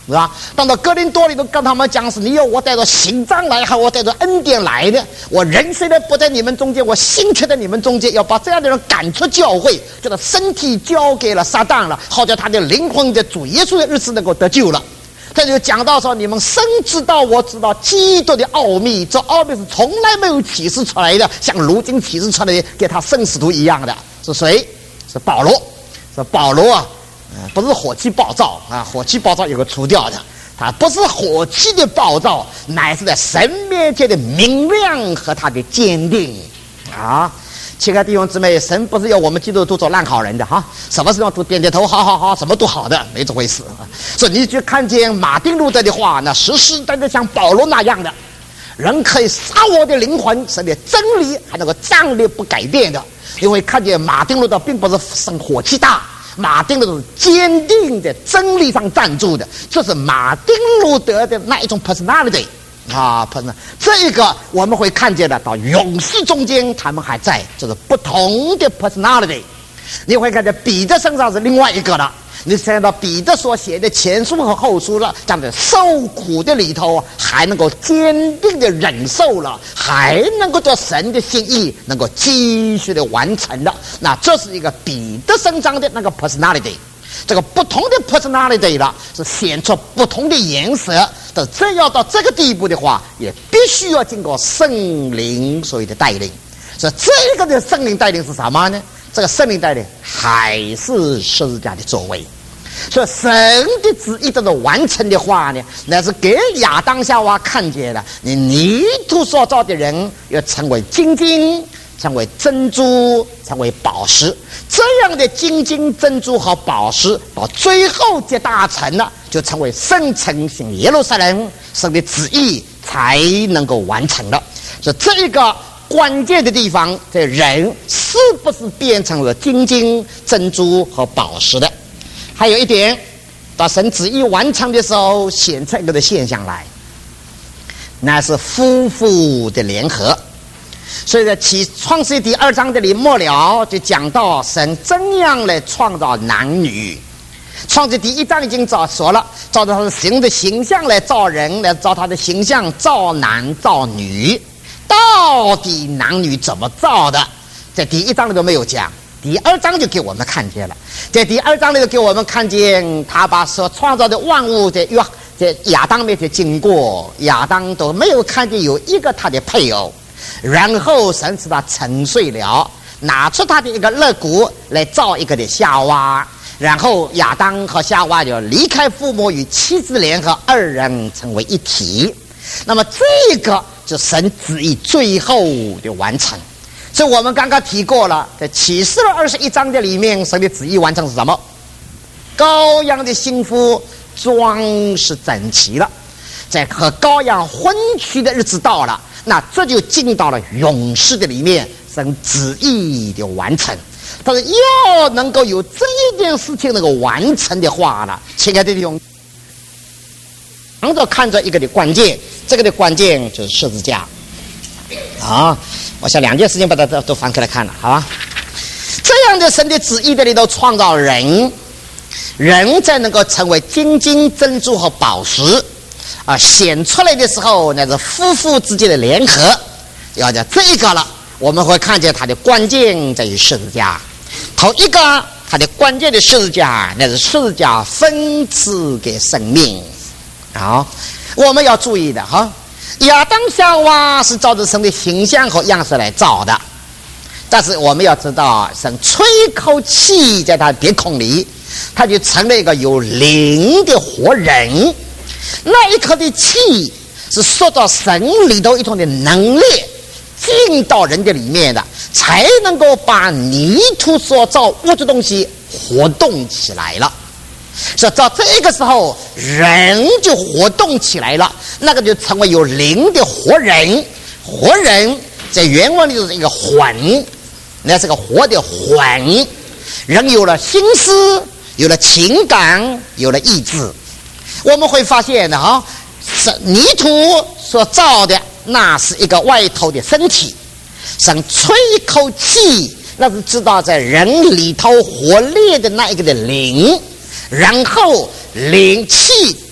是吧？当到哥林多里头跟他们讲是，你要我带着心脏来，还我带着恩典来的。我人虽然不在你们中间，我心却在你们中间，要把这样的人赶出教会，叫他身体交给了撒旦了，好叫他的灵魂在主耶稣的日子能够得救了。这就讲到说，你们深知道我知道基督的奥秘，这奥秘是从来没有启示出来的，像如今启示出来的给他圣使徒一样的。是谁？是保罗。是保罗啊，呃、不是火气暴躁啊，火气暴躁有个除掉的，他不是火气的暴躁，乃是在神面前的明亮和他的坚定啊。亲爱的弟兄姊妹，神不是要我们基督徒做烂好人的哈，什么事情都点点头，好好好，什么都好的，没这回事。所以你去看见马丁路德的话，那实实在在像保罗那样的人，可以杀我的灵魂，神的真理还能够站立不改变的。你会看见马丁路德并不是生火气大，马丁路德是坚定在真理上站住的，这是马丁路德的那一种 personality。啊，朋友，这个我们会看见的，到勇士中间他们还在，就是不同的 personality。你会看见彼得身上是另外一个了。你看到彼得所写的前书和后书了，这样的受苦的里头，还能够坚定的忍受了，还能够叫神的心意能够继续的完成了。那这是一个彼得身上的那个 personality。这个不同的 personality 了，是显出不同的颜色。但真要到这个地步的话，也必须要经过圣灵所谓的带领。所以这个的圣灵带领是什么呢？这个圣灵带领还是十字架的作为。所以神的旨意这种完成的话呢，那是给亚当夏娃看见了，你泥土所造的人要成为金金，成为珍珠，成为宝石。这样的金金珍珠和宝石到最后结大成了，就成为圣城新耶路撒冷，神的旨意才能够完成了。所以这一个关键的地方，这人是不是变成了金金珍珠和宝石的？还有一点，到神旨意完成的时候，显出一个的现象来，那是夫妇的联合。所以在起创世第二章这里末了就讲到神怎样来创造男女。创世第一章已经早说了，照着他的神的形象来造人，来照他的形象造男造女。到底男女怎么造的，在第一章里都没有讲，第二章就给我们看见了。在第二章里头给我们看见，他把所创造的万物在约在亚当面前经过，亚当都没有看见有一个他的配偶。然后神使他沉睡了，拿出他的一个肋骨来造一个的夏娃，然后亚当和夏娃就离开父母，与妻子联合，二人成为一体。那么这个就神旨意最后的完成。所以我们刚刚提过了，在启示录二十一章的里面，神的旨意完成是什么？羔羊的新妇装饰整齐了，在和羔羊婚娶的日子到了，那这就进到了勇士的里面，神旨意的完成。但是要能够有这一件事情能够完成的话呢，亲爱的弟兄，常常看着一个的关键，这个的关键就是十字架啊。我想两件事情把它都都翻开来看了，好吧？这样的神的旨意的里头创造人，人才能够成为金金珍珠和宝石啊，显出来的时候，那是夫妇之间的联合。要讲这个了，我们会看见它的关键在于十字架。头一个，它的关键的十字架，那是十字架分赐给生命。好，我们要注意的哈。亚当夏娃是照着神的形象和样式来造的，但是我们要知道，神吹一口气在他鼻孔里，他就成了一个有灵的活人。那一口的气是受到神里头一种的能力进到人的里面的，才能够把泥土所造物质东西活动起来了。所以到这个时候，人就活动起来了，那个就成为有灵的活人。活人在原文里就是一个魂，那是个活的魂。人有了心思，有了情感，有了意志。我们会发现的啊，泥土所造的那是一个外头的身体，想吹一口气，那是知道在人里头活烈的那一个的灵。然后灵气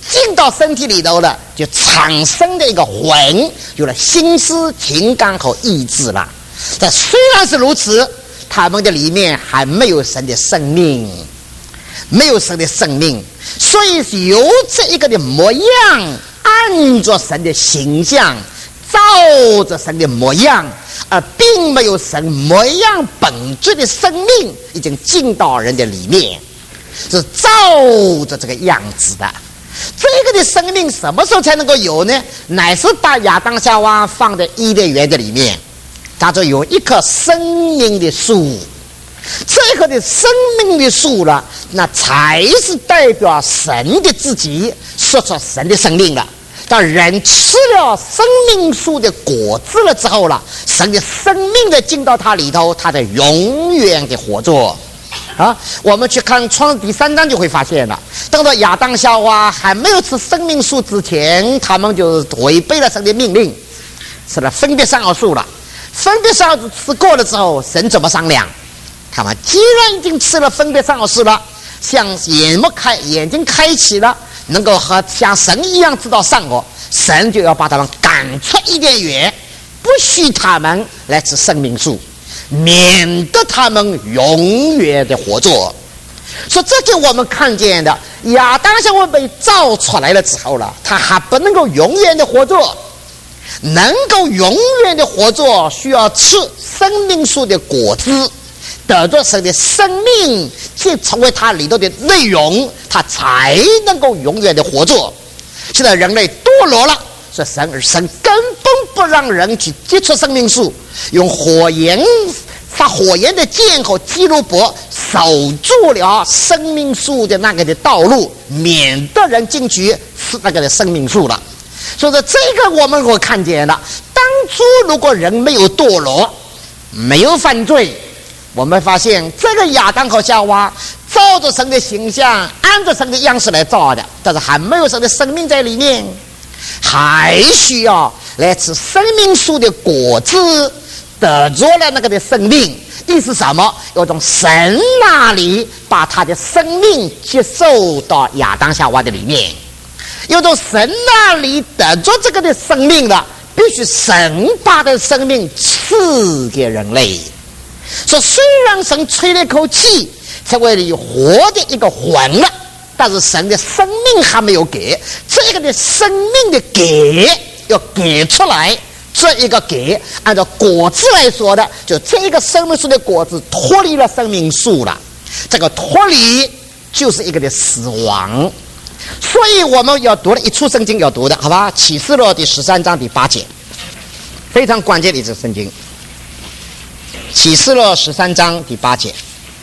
进到身体里头了，就产生的一个魂，有了心思、情感和意志了。但虽然是如此，他们的里面还没有神的生命，没有神的生命，所以由这一个的模样，按着神的形象，照着神的模样，而并没有神模样本质的生命已经进到人的里面，是照着这个样子的。这个的生命什么时候才能够有呢？乃是把亚当夏娃放在伊甸园的里面，它就有一棵生命的树，这棵的生命的树了，那才是代表神的自己，说出神的生命了。当人吃了生命树的果子了之后了，神的生命的进到他里头，他的永远的活着啊！我们去看创世第三章就会发现了，当到亚当夏娃还没有吃生命树之前，他们就违背了神的命令，吃了分别善恶树了。分别善恶树吃过了之后，神怎么商量？他们既然已经吃了分别善恶树了，像眼目开眼睛开启了，能够和像神一样知道善恶，神就要把他们赶出伊甸园，不许他们来吃生命树，免得他们永远的活着。所以这就我们看见的，亚当夏娃被造出来了之后了，他还不能够永远的活着。能够永远的活着，需要吃生命树的果子，得着神的生命，这成为他里头的内容，他才能够永远的活着。现在人类堕落了，所以神神根本不让人去接触生命树，用火焰发火焰的剑和基路伯守住了生命树的那个的道路，免得人进去吃那个的生命树了。所以说这个我们会看见了，当初如果人没有堕落，没有犯罪，我们发现这个亚当和夏娃照着神的形象，按照神的样式来造的，但是还没有神的生命在里面，还需要来吃生命树的果子，得着了那个的生命。意思什么？要从神那里把他的生命接受到亚当夏娃的里面，要从神那里得着这个的生命了，必须神把的生命赐给人类。说虽然神吹了一口气，成为了有活的一个魂了，但是神的生命还没有给，这个的生命的给要给出来。这一个给按照果子来说的，就这一个生命树的果子脱离了生命树了，这个脱离就是一个的死亡。所以我们要读的一处圣经要读的好吧，启示录第十三章第八节，非常关键的一处圣经。启示录十三章第八节，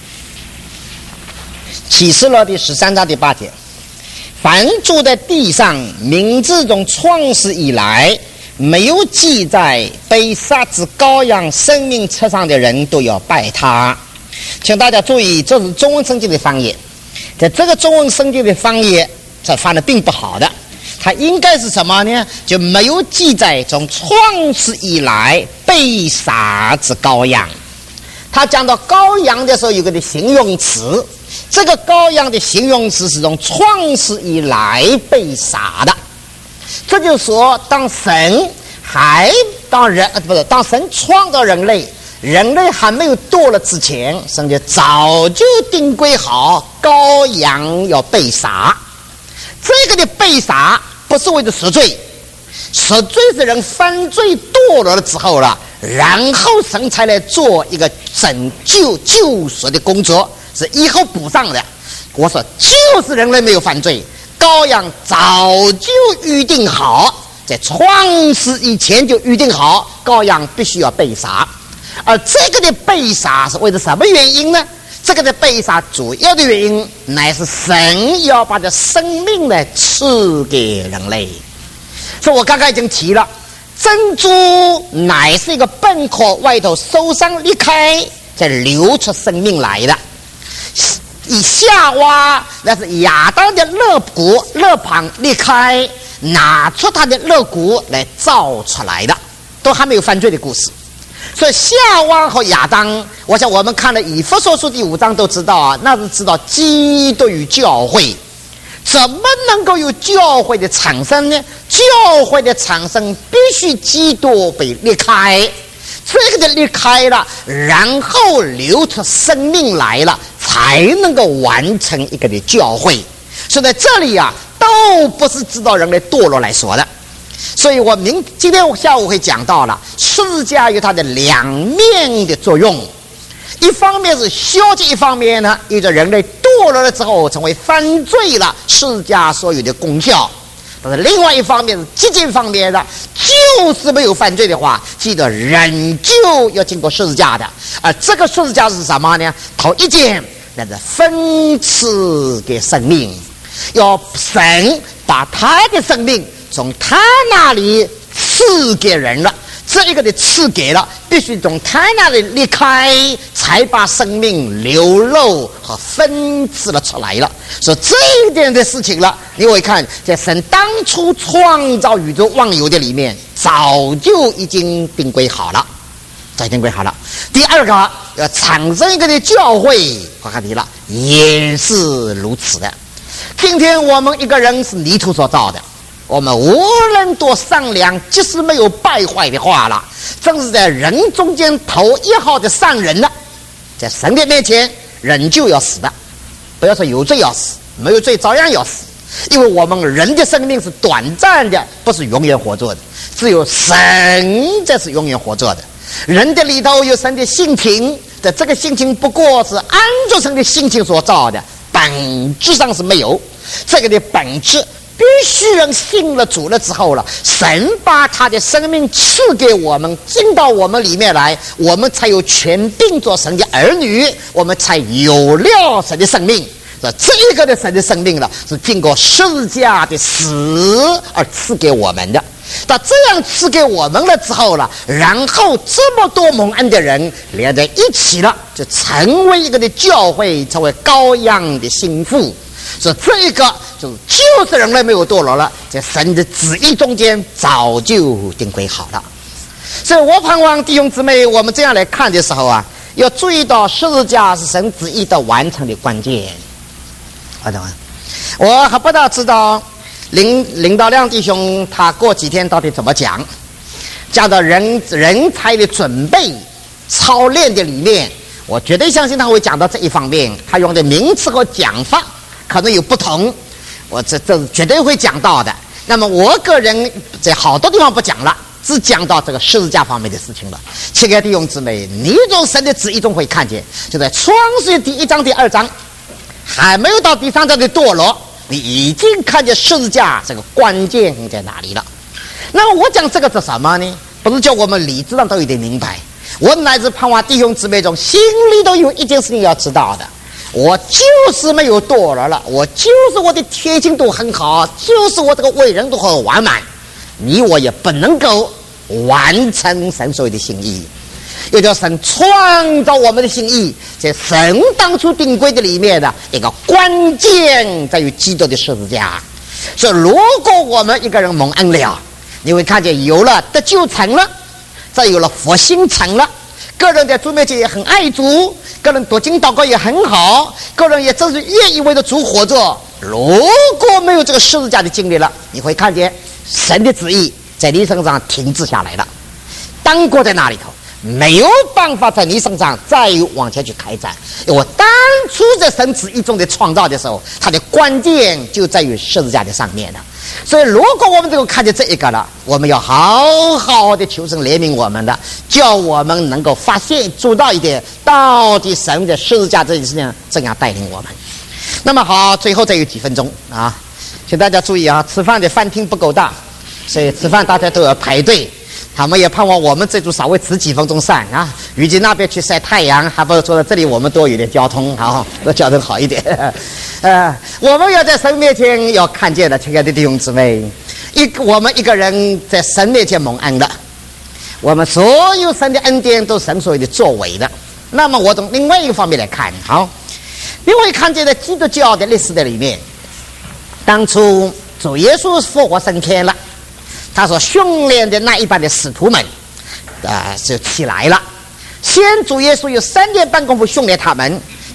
启示录第十三章第八节，凡住在地上名字从创始以来没有记在被杀之羔羊生命册上的人都要拜他。请大家注意，这是中文圣经的翻译，在这个中文圣经的翻译这翻的并不好的，它应该是什么呢？就没有记载从创始以来被杀之羔羊。他讲到羔羊的时候有个的形容词，这个羔羊的形容词是从创始以来被杀的。这就是说，当神还当人呃不是当神创造人类，人类还没有堕了之前，神就早就定规好羔羊要被杀。这个的被杀不是为了赎罪，赎罪是人犯罪堕落了之后了，然后神才来做一个拯救救赎的工作，是以后补上的。我说就是人类没有犯罪，羔羊早就预定好，在创世以前就预定好羔羊必须要被杀。而这个的被杀是为了什么原因呢？这个的被杀主要的原因乃是神要把这生命来赐给人类。所以我刚刚已经提了，珍珠乃是一个蚌壳外头受伤裂开再流出生命来的，以夏娃那是亚当的肋骨肋旁裂开，拿出他的肋骨来造出来的，都还没有犯罪的故事。所以夏娃和亚当，我想我们看了以弗所书第五章都知道啊，那是知道基督与教会。 怎么能够有教会的产生呢？教会的产生必须基督被裂开，这个的裂开了，然后流出生命来了，才能够完成一个的教会。所以在这里啊，都不是指导人类堕落来说的。所以我明今天我下午会讲到了十字架有它的两面的作用，一方面是消极，一方面呢，因着人类堕落了之后成为犯罪了，十字架所有的功效。但是另外一方面是积极方面的，就是没有犯罪的话，记得仍旧要经过十字架的。而这个十字架是什么呢？头一件那是分赐给生命，要神把他的生命从他那里赐给人了，这一个的赐给了，必须从他那里离开，才把生命流露和分赐了出来了。所以这一点的事情了，你会看在神当初创造宇宙万有的里面，早就已经定规好了，早已定规好了。第二个要产生一个的教会，我看题了，也是如此的。今天我们一个人是泥土所造的，我们无论多善良，即使没有败坏的话了，正是在人中间头一号的善人了，在神的面前人就要死的。不要说有罪要死，没有罪照样要死，因为我们人的生命是短暂的，不是永远活着的，只有神才是永远活着的。人的里头有神的性情，在这个性情不过是按照神的性情所造的，本质上是没有这个的本质。必须人信了主了之后了，神把他的生命赐给我们，进到我们里面来，我们才有权并做神的儿女，我们才有了神的生命。这一个的神的生命了，是经过十字架的死而赐给我们的。那这样赐给我们了之后了，然后这么多蒙恩的人连在一起了，就成为一个的教会，成为羔羊的心腹。所以这一个就是就是人类没有堕落了，在神的旨意中间早就定规好了。所以我盼望弟兄姊妹，我们这样来看的时候啊，要注意到十字架是神旨意的完成的关键。好的，我还不大知道林林道亮弟兄他过几天到底怎么讲，讲到人人才的准备操练的里面，我绝对相信他会讲到这一方面，他用的名词和讲法可能有不同，我这这绝对会讲到的。那么我个人在好多地方不讲了，只讲到这个十字架方面的事情了。亲爱的弟兄姊妹，你从神的旨意中会看见，就在创世记第一章、第二章，还没有到第三章的堕落，你已经看见十字架这个关键在哪里了。那么我讲这个是什么呢？不是叫我们理智上都有点明白，我乃至盼望弟兄姊妹中心里都有一件事情要知道的。我就是没有堕落了，我就是我的贴心都很好，就是我这个为人都很完满，你我也不能够完成神所有的心意。也叫神创造我们的心意，在神当初定规的里面的一个关键在于基督的十字架。所以如果我们一个人蒙恩了，你会看见有了得救成了，再有了复兴成了，个人在主面前也很爱主，个人读经祷告也很好，个人也真是愿意为了主活着。如果没有这个十字架的经历了，你会看见神的旨意在你身上停滞下来了，当过在那里头，没有办法在你身上再往前去开展。因为我当初在神旨意中的创造的时候，它的关键就在于十字架的上面了。所以如果我们能够看见这一个了，我们要好好的求神怜悯我们的，叫我们能够发现知道一点，到底神的十字架这件事情怎样带领我们。那么好，最后再有几分钟啊，请大家注意啊，吃饭的饭厅不够大，所以吃饭大家都要排队。他们也盼望我们这组稍微迟几分钟上啊，预计那边去晒太阳，还不如坐在这里，我们多有点交通，好，交通好一点。呃，我们要在神面前要看见的，亲爱的弟兄姊妹，一我们一个人在神面前蒙恩的，我们所有神的恩典都是神所有的作为的。那么我从另外一个方面来看，好，你会看见在基督教的历史的里面，当初主耶稣复活升天了，他所训练的那一班的使徒们啊、呃，就起来了。先主耶稣有三年半功夫训练他们，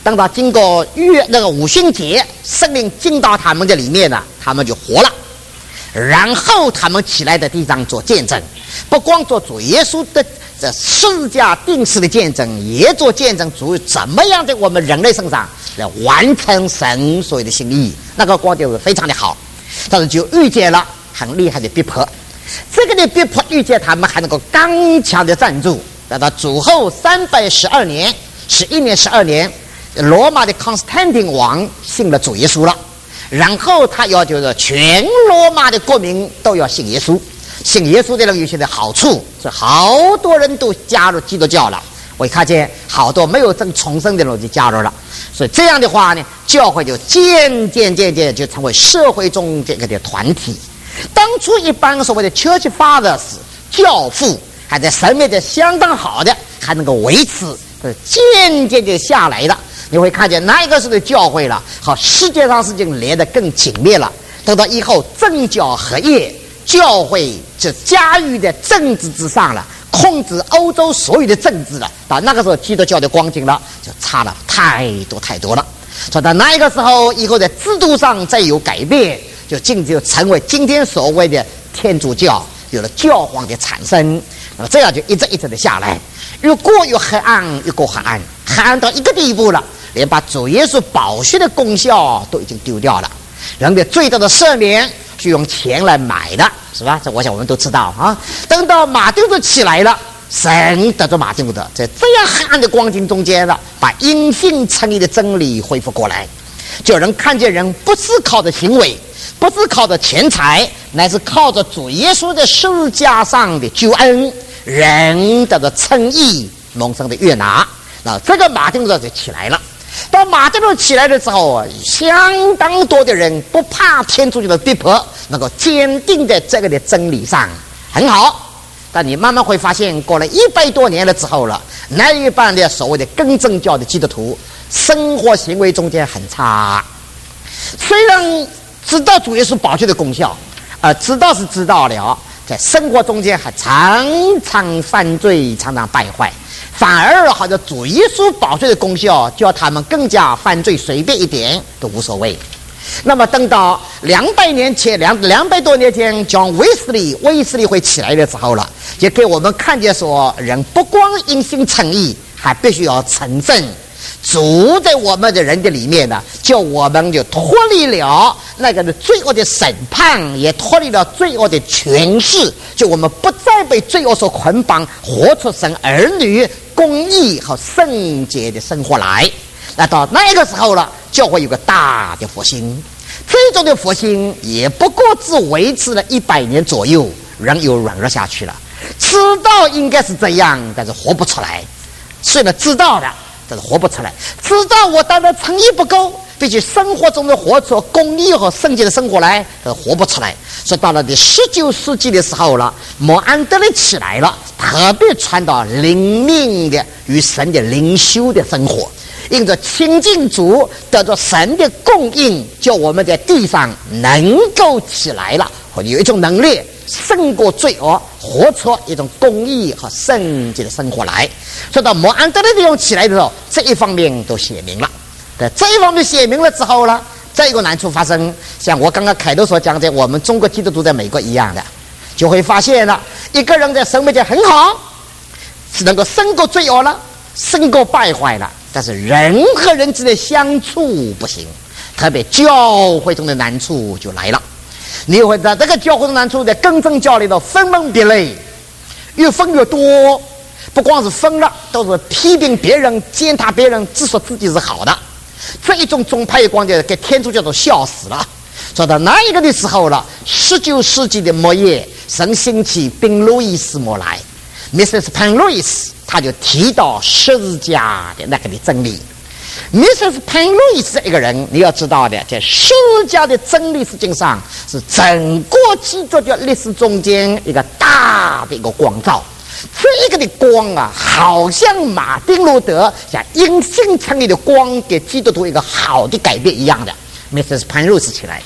等到经过月那个五旬节，圣灵进到他们的里面呢，他们就活了。然后他们起来在地上做见证，不光做主耶稣的这十字架定死的见证，也做见证主怎么样在我们人类身上来完成神所有的心意。那个光就是非常的好，但是就遇见了很厉害的逼迫。这个的逼迫遇见他们还能够刚强的站住。等到主后三百十二年，十一年、十二年，罗马的康斯坦丁王信了主耶稣了。然后他要求着全罗马的国民都要信耶稣。信耶稣的人有些的好处是好多人都加入基督教了。我看见好多没有真重生的人就加入了，所以这样的话呢，教会就渐渐渐渐就成为社会中这个的团体。当初一般所谓的 Church Fathers 教父还在神面前相当好的，还能够维持，渐渐就下来了。你会看见哪一个是的教会了，和世界上事情连得更紧密了。等到以后政教合一，教会就驾驭在政治之上了，控制欧洲所有的政治了。到那个时候基督教的光景了就差了太多太多了。所以到那一个时候以后在制度上再有改变，就进就成为今天所谓的天主教，有了教皇的产生。那么这样就一直一直的下来，越过越黑暗，越过黑暗，黑暗到一个地步了，连把主耶稣宝血的功效都已经丢掉了。人的最大的赦免是用钱来买的，是吧？这我想我们都知道啊。等到马丁路起来了，神得着马丁路德，在这样黑暗的光景中间了，把因信称义的真理恢复过来，就人看见人不是靠着行为，不是靠着钱财，乃是靠着主耶稣的十字架上的救恩，人得着称义蒙神的悦纳。那这个马丁路德就起来了。到马丁路德起来的时候，相当多的人不怕天主教的逼迫，能够坚定在这个的真理上，很好。但你慢慢会发现，过了一百多年了之后了，那一半的所谓的更正教的基督徒，生活行为中间很差。虽然知道主耶稣宝血的功效，呃，知道是知道了，在生活中间还常常犯罪，常常败坏。反而好像主耶稣宝血的功效，叫他们更加犯罪，随便一点都无所谓。那么等到两百年前，两两百多年前，讲威斯利威斯利会起来的时候了，就给我们看见说，人不光因信称义，还必须要成圣。主在我们的人的里面呢，叫我们就脱离了那个的罪恶的审判，也脱离了罪恶的权势，就我们不再被罪恶所捆绑，活出神儿女公义和圣洁的生活来。那到那个时候了，就会有个大的复兴。这种的复兴也不过只维持了一百年左右，人又软弱下去了。知道应该是这样，但是活不出来。虽然知道的，但是活不出来。知道我当然诚意不够，必须生活中的活出公义和圣洁的生活来，但是活不出来。所以到了第十九世纪的时候了，莫安德烈起来了，特别传到灵命的与神的灵修的生活。因着亲近主，得着神的供应，叫我们在地上能够起来了，或者有一种能力胜过罪恶，活出一种公义和圣洁的生活来。说到莫安德烈弟兄起来的时候，这一方面都写明了。在这一方面写明了之后呢，再一个难处发生，像我刚刚开头所讲的，我们中国基督徒在美国一样的，就会发现了一个人在神面前很好，是能够胜过罪恶了，胜过败坏了。但是人和人之间相处不行，特别教会中的难处就来了。你会在这个教会中的难处在更正教里头分门别类，越分越多。不光是分了，都是批评别人、践踏别人，只说自己是好的。这一种宗派的观点给天主教都笑死了。说到那一个的时候了，十九世纪的末叶，神兴起宾路易斯莫来 ，Missus Penrose。他就提到十字架的那个的真理。Missus Penrose 这一个人，你要知道的，在十字架的真理实际上是整个基督教历史中间一个大的一个光照。这一个的光啊，好像马丁路德像因信称义的光，给基督徒一个好的改变一样的。Missus Penrose 起来，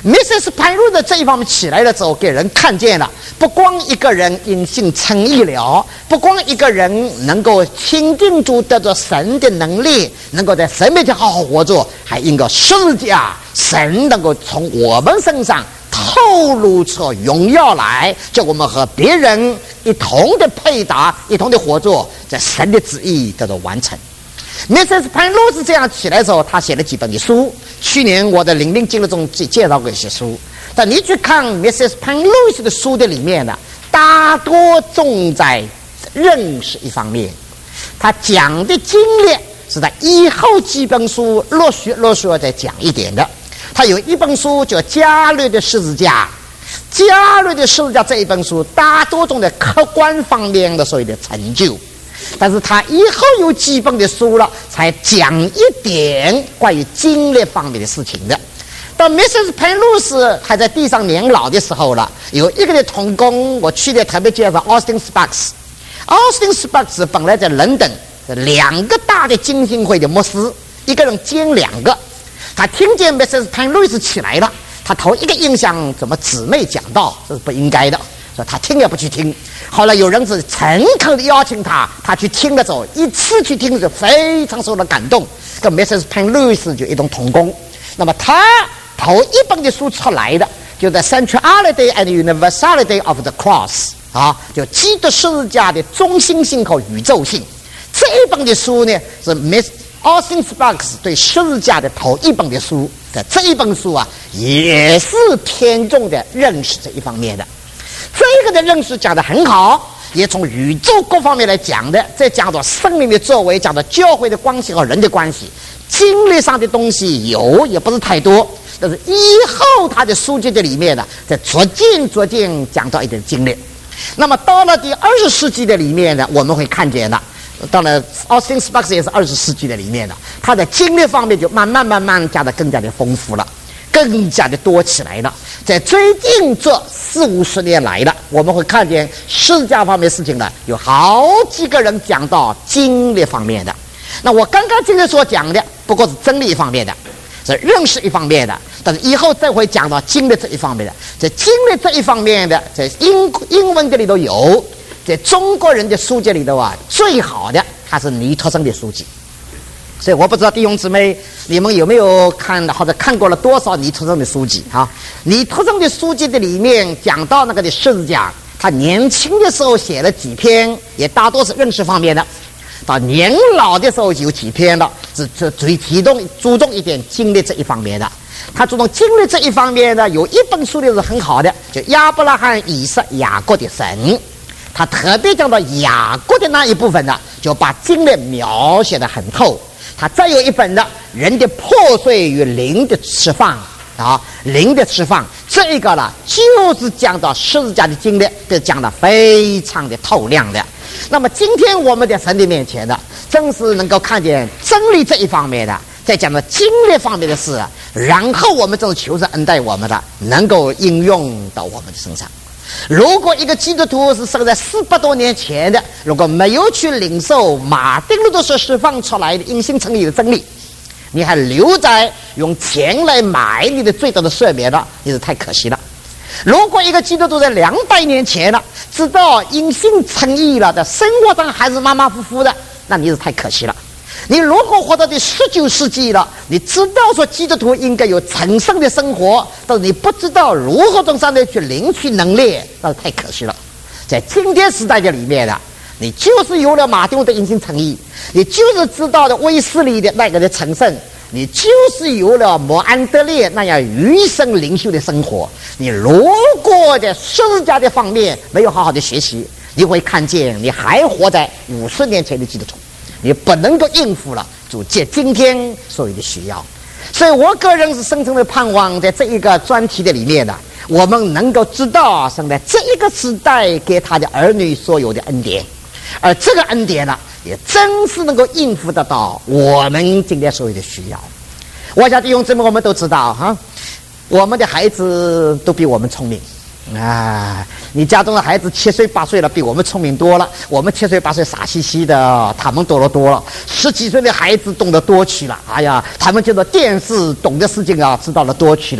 missus 潘瑞的这一方面起来了之后，给人看见了，不光一个人因信称义了，不光一个人能够亲近主，得着神的能力，能够在神面前好好活着，还应该十字架神能够从我们身上透露出荣耀来，叫我们和别人一同的配搭，一同的合作，在神的旨意得到完成。missus 潘洛是这样起来的时候，他写了几本的书。去年我的灵命经历中介绍过一些书，但你去看 missus 潘洛的书的里面呢，大多重在认识一方面。他讲的经历是在以后几本书陆续陆续再讲一点的。他有一本书叫《加略的十字架》，加略的十字架这一本书大多重在客观方面的所谓的成就。但是他以后有几本的书了，才讲一点关于经历方面的事情的。到 missus 潘露斯还在地上年老的时候了，有一个的同工，我去的特别介绍 Austin Sparks。Austin Sparks 本来在伦敦，两个大的浸信会的牧师，一个人兼两个。他听见 missus 潘露斯起来了，他头一个印象，怎么姊妹讲道，这是不应该的。说他听也不去听，后来有人是诚恳的邀请他，他去听了之后，一次去听就非常受到感动，跟 missus 潘路斯就一同同工。那么他头一本的书出来的，就在 Centrality and Universality of the Cross 啊，就基督十字架的中心性和宇宙性。这一本的书呢，是 Miss Austin Sparks 对十字架的头一本的书。在这一本书啊，也是偏重的认识这一方面的。这个的认识讲得很好，也从宇宙各方面来讲的，再讲到生命的作为，讲到教会的关系和人的关系，经历上的东西有也不是太多，但是以后他的书籍的里面呢，在逐渐逐渐讲到一点经历。那么到了第二十世纪的里面呢，我们会看见了，当然 Austin Sparks 也是二十世纪的里面的，他的经历方面就慢慢慢慢加的更加的丰富了，更加的多起来了。在最近这四五十年来了，我们会看见十字架方面的事情呢，有好几个人讲到经历方面的。那我刚刚今天所讲的不过是真理一方面的，是认识一方面的，但是以后再会讲到经历这一方面的。在经历这一方面的，在英英文这里头有，在中国人的书籍里头啊，最好的它是尼特森的书籍。所以我不知道弟兄姊妹你们有没有看或者看过了多少尼特森的书籍啊？尼特森的书籍的里面讲到那个的十字架，他年轻的时候写了几篇，也大多是认识方面的。到年老的时候有几篇了，是是最提重注重一点经历这一方面的。他注重经历这一方面的，有一本书的是很好的，就亚伯拉罕、以撒、雅各的神。他特别讲到雅各的那一部分呢，就把经历描写得很透。他再有一本的人的破碎与灵的释放啊，灵的释放，这个呢就是讲到十字架的经历，都讲得非常的透亮的。那么今天我们在神的面前呢，正是能够看见真理这一方面的，在讲到经历方面的事，然后我们正是求神恩待我们的，能够应用到我们的身上。如果一个基督徒是生在四百多年前的，如果没有去领受马丁路德所释放出来的因信称义的真理，你还留在用钱来买你的罪得的赦免了，你是太可惜了。如果一个基督徒在两百年前了，知道因信称义了，在生活上还是马马虎虎的，那你是太可惜了。你如果活到第十九世纪了，你知道说基督徒应该有成圣的生活，但是你不知道如何从上面去领取能力，那是太可惜了。在今天时代的里面呢，你就是有了马丁路德的因信称义，你就是知道的卫斯理的那个的成圣，你就是有了摩安德烈那样余生灵修的生活。你如果在十字架的方面没有好好的学习，你会看见你还活在五十年前的基督徒，你不能够应付了主借今天所有的需要。所以我个人是深深的盼望，在这一个专题的里面呢，我们能够知道生在这一个时代给他的儿女所有的恩典，而这个恩典呢，也真是能够应付得到我们今天所有的需要。我想弟兄姊妹，我们都知道哈，我们的孩子都比我们聪明啊！你家中的孩子七岁八岁了，比我们聪明多了。我们七岁八岁傻兮兮的，他们多了多了。十几岁的孩子懂得多去了，哎呀，他们觉得电视懂的事情啊，知道了多去了。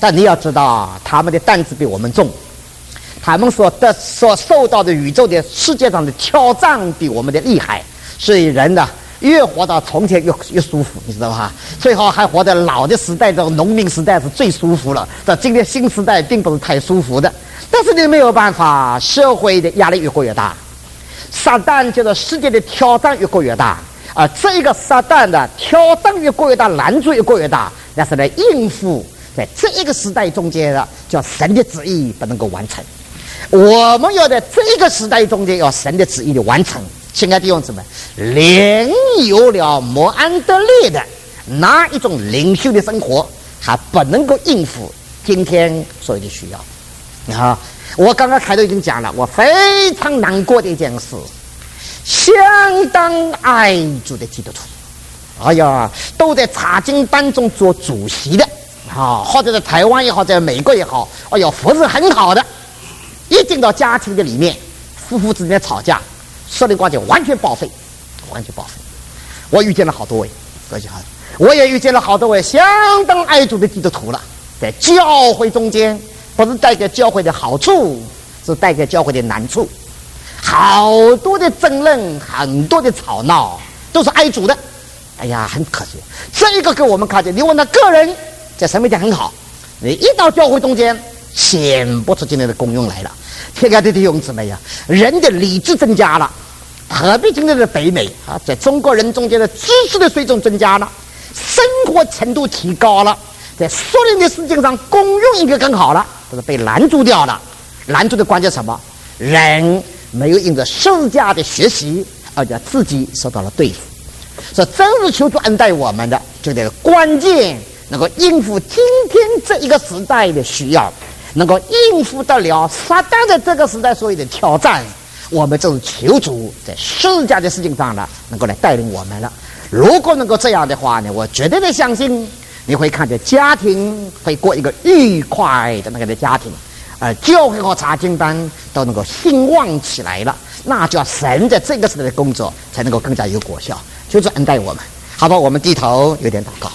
但你要知道，他们的担子比我们重，他们所得所受到的宇宙的世界上的挑战比我们的厉害，所以人呢，越活到从前越越舒服，你知道吧？最好还活在老的时代，这种农民时代是最舒服了。到今天新时代并不是太舒服的，但是你没有办法，社会的压力越过越大，撒旦就是世界的挑战越过越大。啊，这个撒旦的挑战越过越大，难处越过越大，那是来应付在这一个时代中间的，叫神的旨意不能够完成。我们要在这一个时代中间要神的旨意的完成。亲爱的弟兄姊妹，连有了摩安德烈的那一种领袖的生活，还不能够应付今天所有的需要。啊，我刚刚开头已经讲了，我非常难过的一件事。相当爱主的基督徒，哎呀，都在查经班中做主席的啊，或者在台湾也好，在美国也好，哎呀，服侍很好的。一进到家庭的里面，夫妇之间吵架，社会关系完全报废，完全报废。我遇见了好多位，各位好，我也遇见了好多位相当爱主的基督徒了，在教会中间，不是带给教会的好处，是带给教会的难处。好多的争论，很多的吵闹，都是爱主的。哎呀，很可惜，这一个给我们看见，你问他个人在神面前很好，你一到教会中间显不出今天的功用来了。亲爱的弟兄姊妹呀，人的理智增加了，何必今天的北美啊，在中国人中间的知识的水准增加了，生活程度提高了，在属灵的事情上功用应该更好了，这是被拦住掉了。拦住的关键什么？人没有因着十字架的学习，而且自己受到了对付。所以真是求主恩待我们的，就这个关键能够应付今天这一个时代的需要，能够应付得了撒旦的这个时代所有的挑战。我们就是求主在十字架的事情上呢，能够来带领我们了。如果能够这样的话呢，我绝对的相信你会看见家庭会过一个愉快的那个的家庭。呃，教会和查经班都能够兴旺起来了，那就要神在这个时代的工作才能够更加有果效。求主恩待我们，好吧？我们低头有点祷告。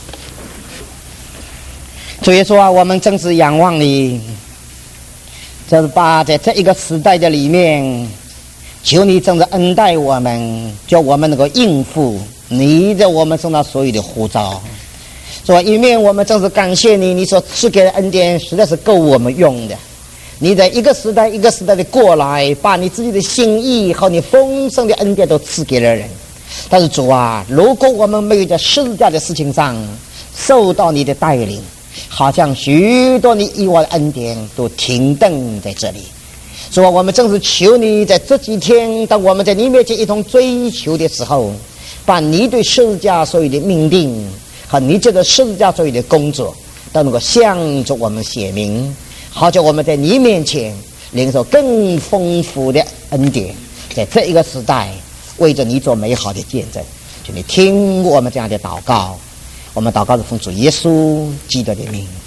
主耶稣啊，我们真是仰望你，就是把在这一个时代的里面，求你真是恩待我们，叫我们能够应付你在我们身上所有的呼召。说一面我们真是感谢你，你所赐给的恩典实在是够我们用的。你在一个时代一个时代的过来，把你自己的心意和你丰盛的恩典都赐给了人。但是主啊，如果我们没有在十字架的事情上受到你的带领，好像许多你以往的恩典都停顿在这里。所以我们正是求你在这几天，当我们在你面前一同追求的时候，把你对十字架所有的命令和你这个十字架所有的工作都能够向着我们写明，好叫我们在你面前领受更丰富的恩典，在这一个时代为着你做美好的见证。求你听我们这样的祷告，我们祷告是奉主耶稣基督的名。